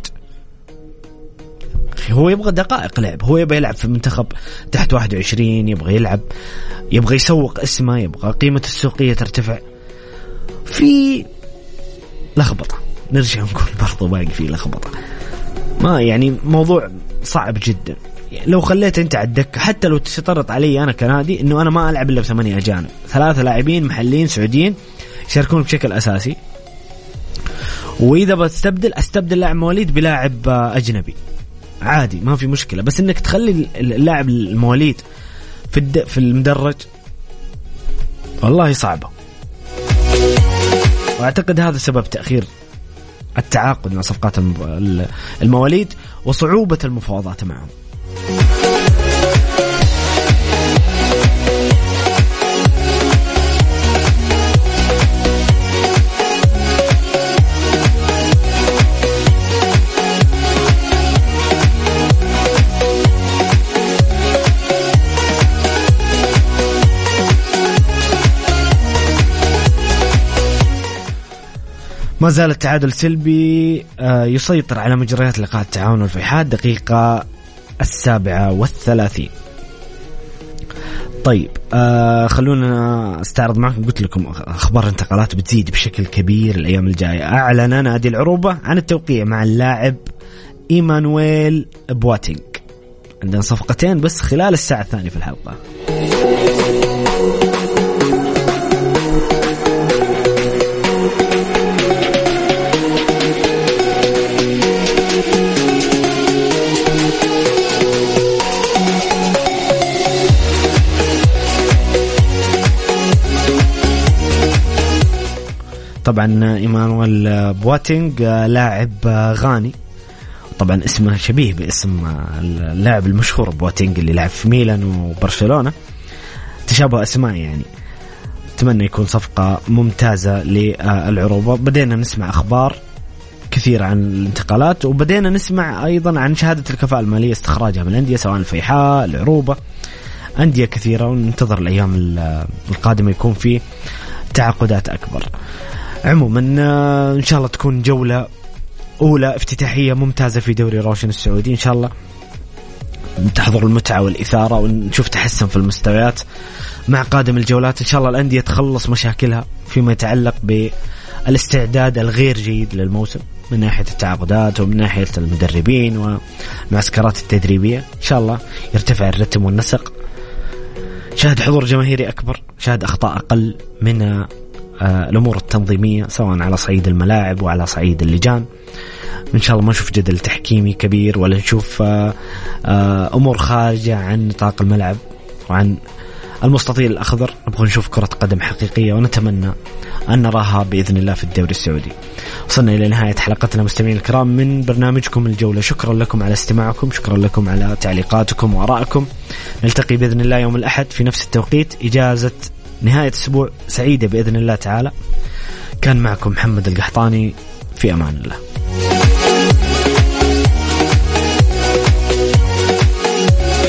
هو يبغى دقائق لعب، هو يبغى يلعب في منتخب تحت 21، يبغى يلعب، يبغى يسوق اسمه، يبغى قيمة السوقية ترتفع. في لخبطة، نرجع نقول برضو باقي في لخبطة. ما يعني موضوع صعب جدا. لو خليت انت على الدكة حتى لو تشترط علي انا كنادي انه انا ما العب الا ب8 اجانب، 3 لاعبين محليين سعوديين يشاركون بشكل اساسي، واذا استبدل لاعب مواليد بلاعب اجنبي عادي ما في مشكلة. بس انك تخلي اللاعب المواليد في المدرج والله صعبة. واعتقد هذا سبب تأخير التعاقد مع صفقات المواليد وصعوبة المفاوضات معهم. ما زال التعادل سلبي يسيطر على مجريات لقاء التعاون والفيحاء دقيقة 37. طيب خلونا استعرض معكم. قلت لكم أخبار الانتقالات بتزيد بشكل كبير الأيام الجاية. أعلن نادي العروبة عن التوقيع مع اللاعب إيمانويل بواتينغ. عندنا صفقتين بس خلال الساعة الثانية في الحلقة. طبعا إيمانويل بواتينغ لاعب غاني، طبعا اسمه شبيه باسم اللاعب المشهور بواتينغ اللي لعب في ميلان وبرشلونة، تشابه أسماء يعني. أتمنى يكون صفقة ممتازة للعروبة. بدينا نسمع أخبار كثير عن الانتقالات، وبدينا نسمع أيضا عن شهادة الكفاءة المالية استخراجها من الأندية سواء الفيحاء، العروبة، أندية كثيرة. وننتظر الأيام القادمة يكون في تعاقدات أكبر. عموما إن شاء الله تكون جولة أولى افتتاحية ممتازة في دوري روشن السعودي. إن شاء الله تحضر المتعة والإثارة ونشوف تحسن في المستويات مع قادم الجولات. إن شاء الله الأندية تخلص مشاكلها فيما يتعلق بالاستعداد الغير جيد للموسم من ناحية التعاقدات ومن ناحية المدربين والمعسكرات التدريبية. إن شاء الله يرتفع الرتم والنسق، شاهد حضور جماهيري أكبر، شاهد أخطاء أقل من الأمور التنظيمية سواء على صعيد الملاعب وعلى صعيد اللجان. إن شاء الله ما نشوف جدل تحكيمي كبير ولا نشوف أمور خارجة عن نطاق الملعب وعن المستطيل الأخضر. نبغى نشوف كرة قدم حقيقية ونتمنى أن نراها بإذن الله في الدوري السعودي. وصلنا إلى نهاية حلقتنا مستمعين الكرام من برنامجكم الجولة. شكرا لكم على استماعكم، شكرا لكم على تعليقاتكم وآرائكم. نلتقي بإذن الله يوم الأحد في نفس التوقيت. إجازة نهاية أسبوع سعيدة بإذن الله تعالى. كان معكم محمد القحطاني، في أمان الله.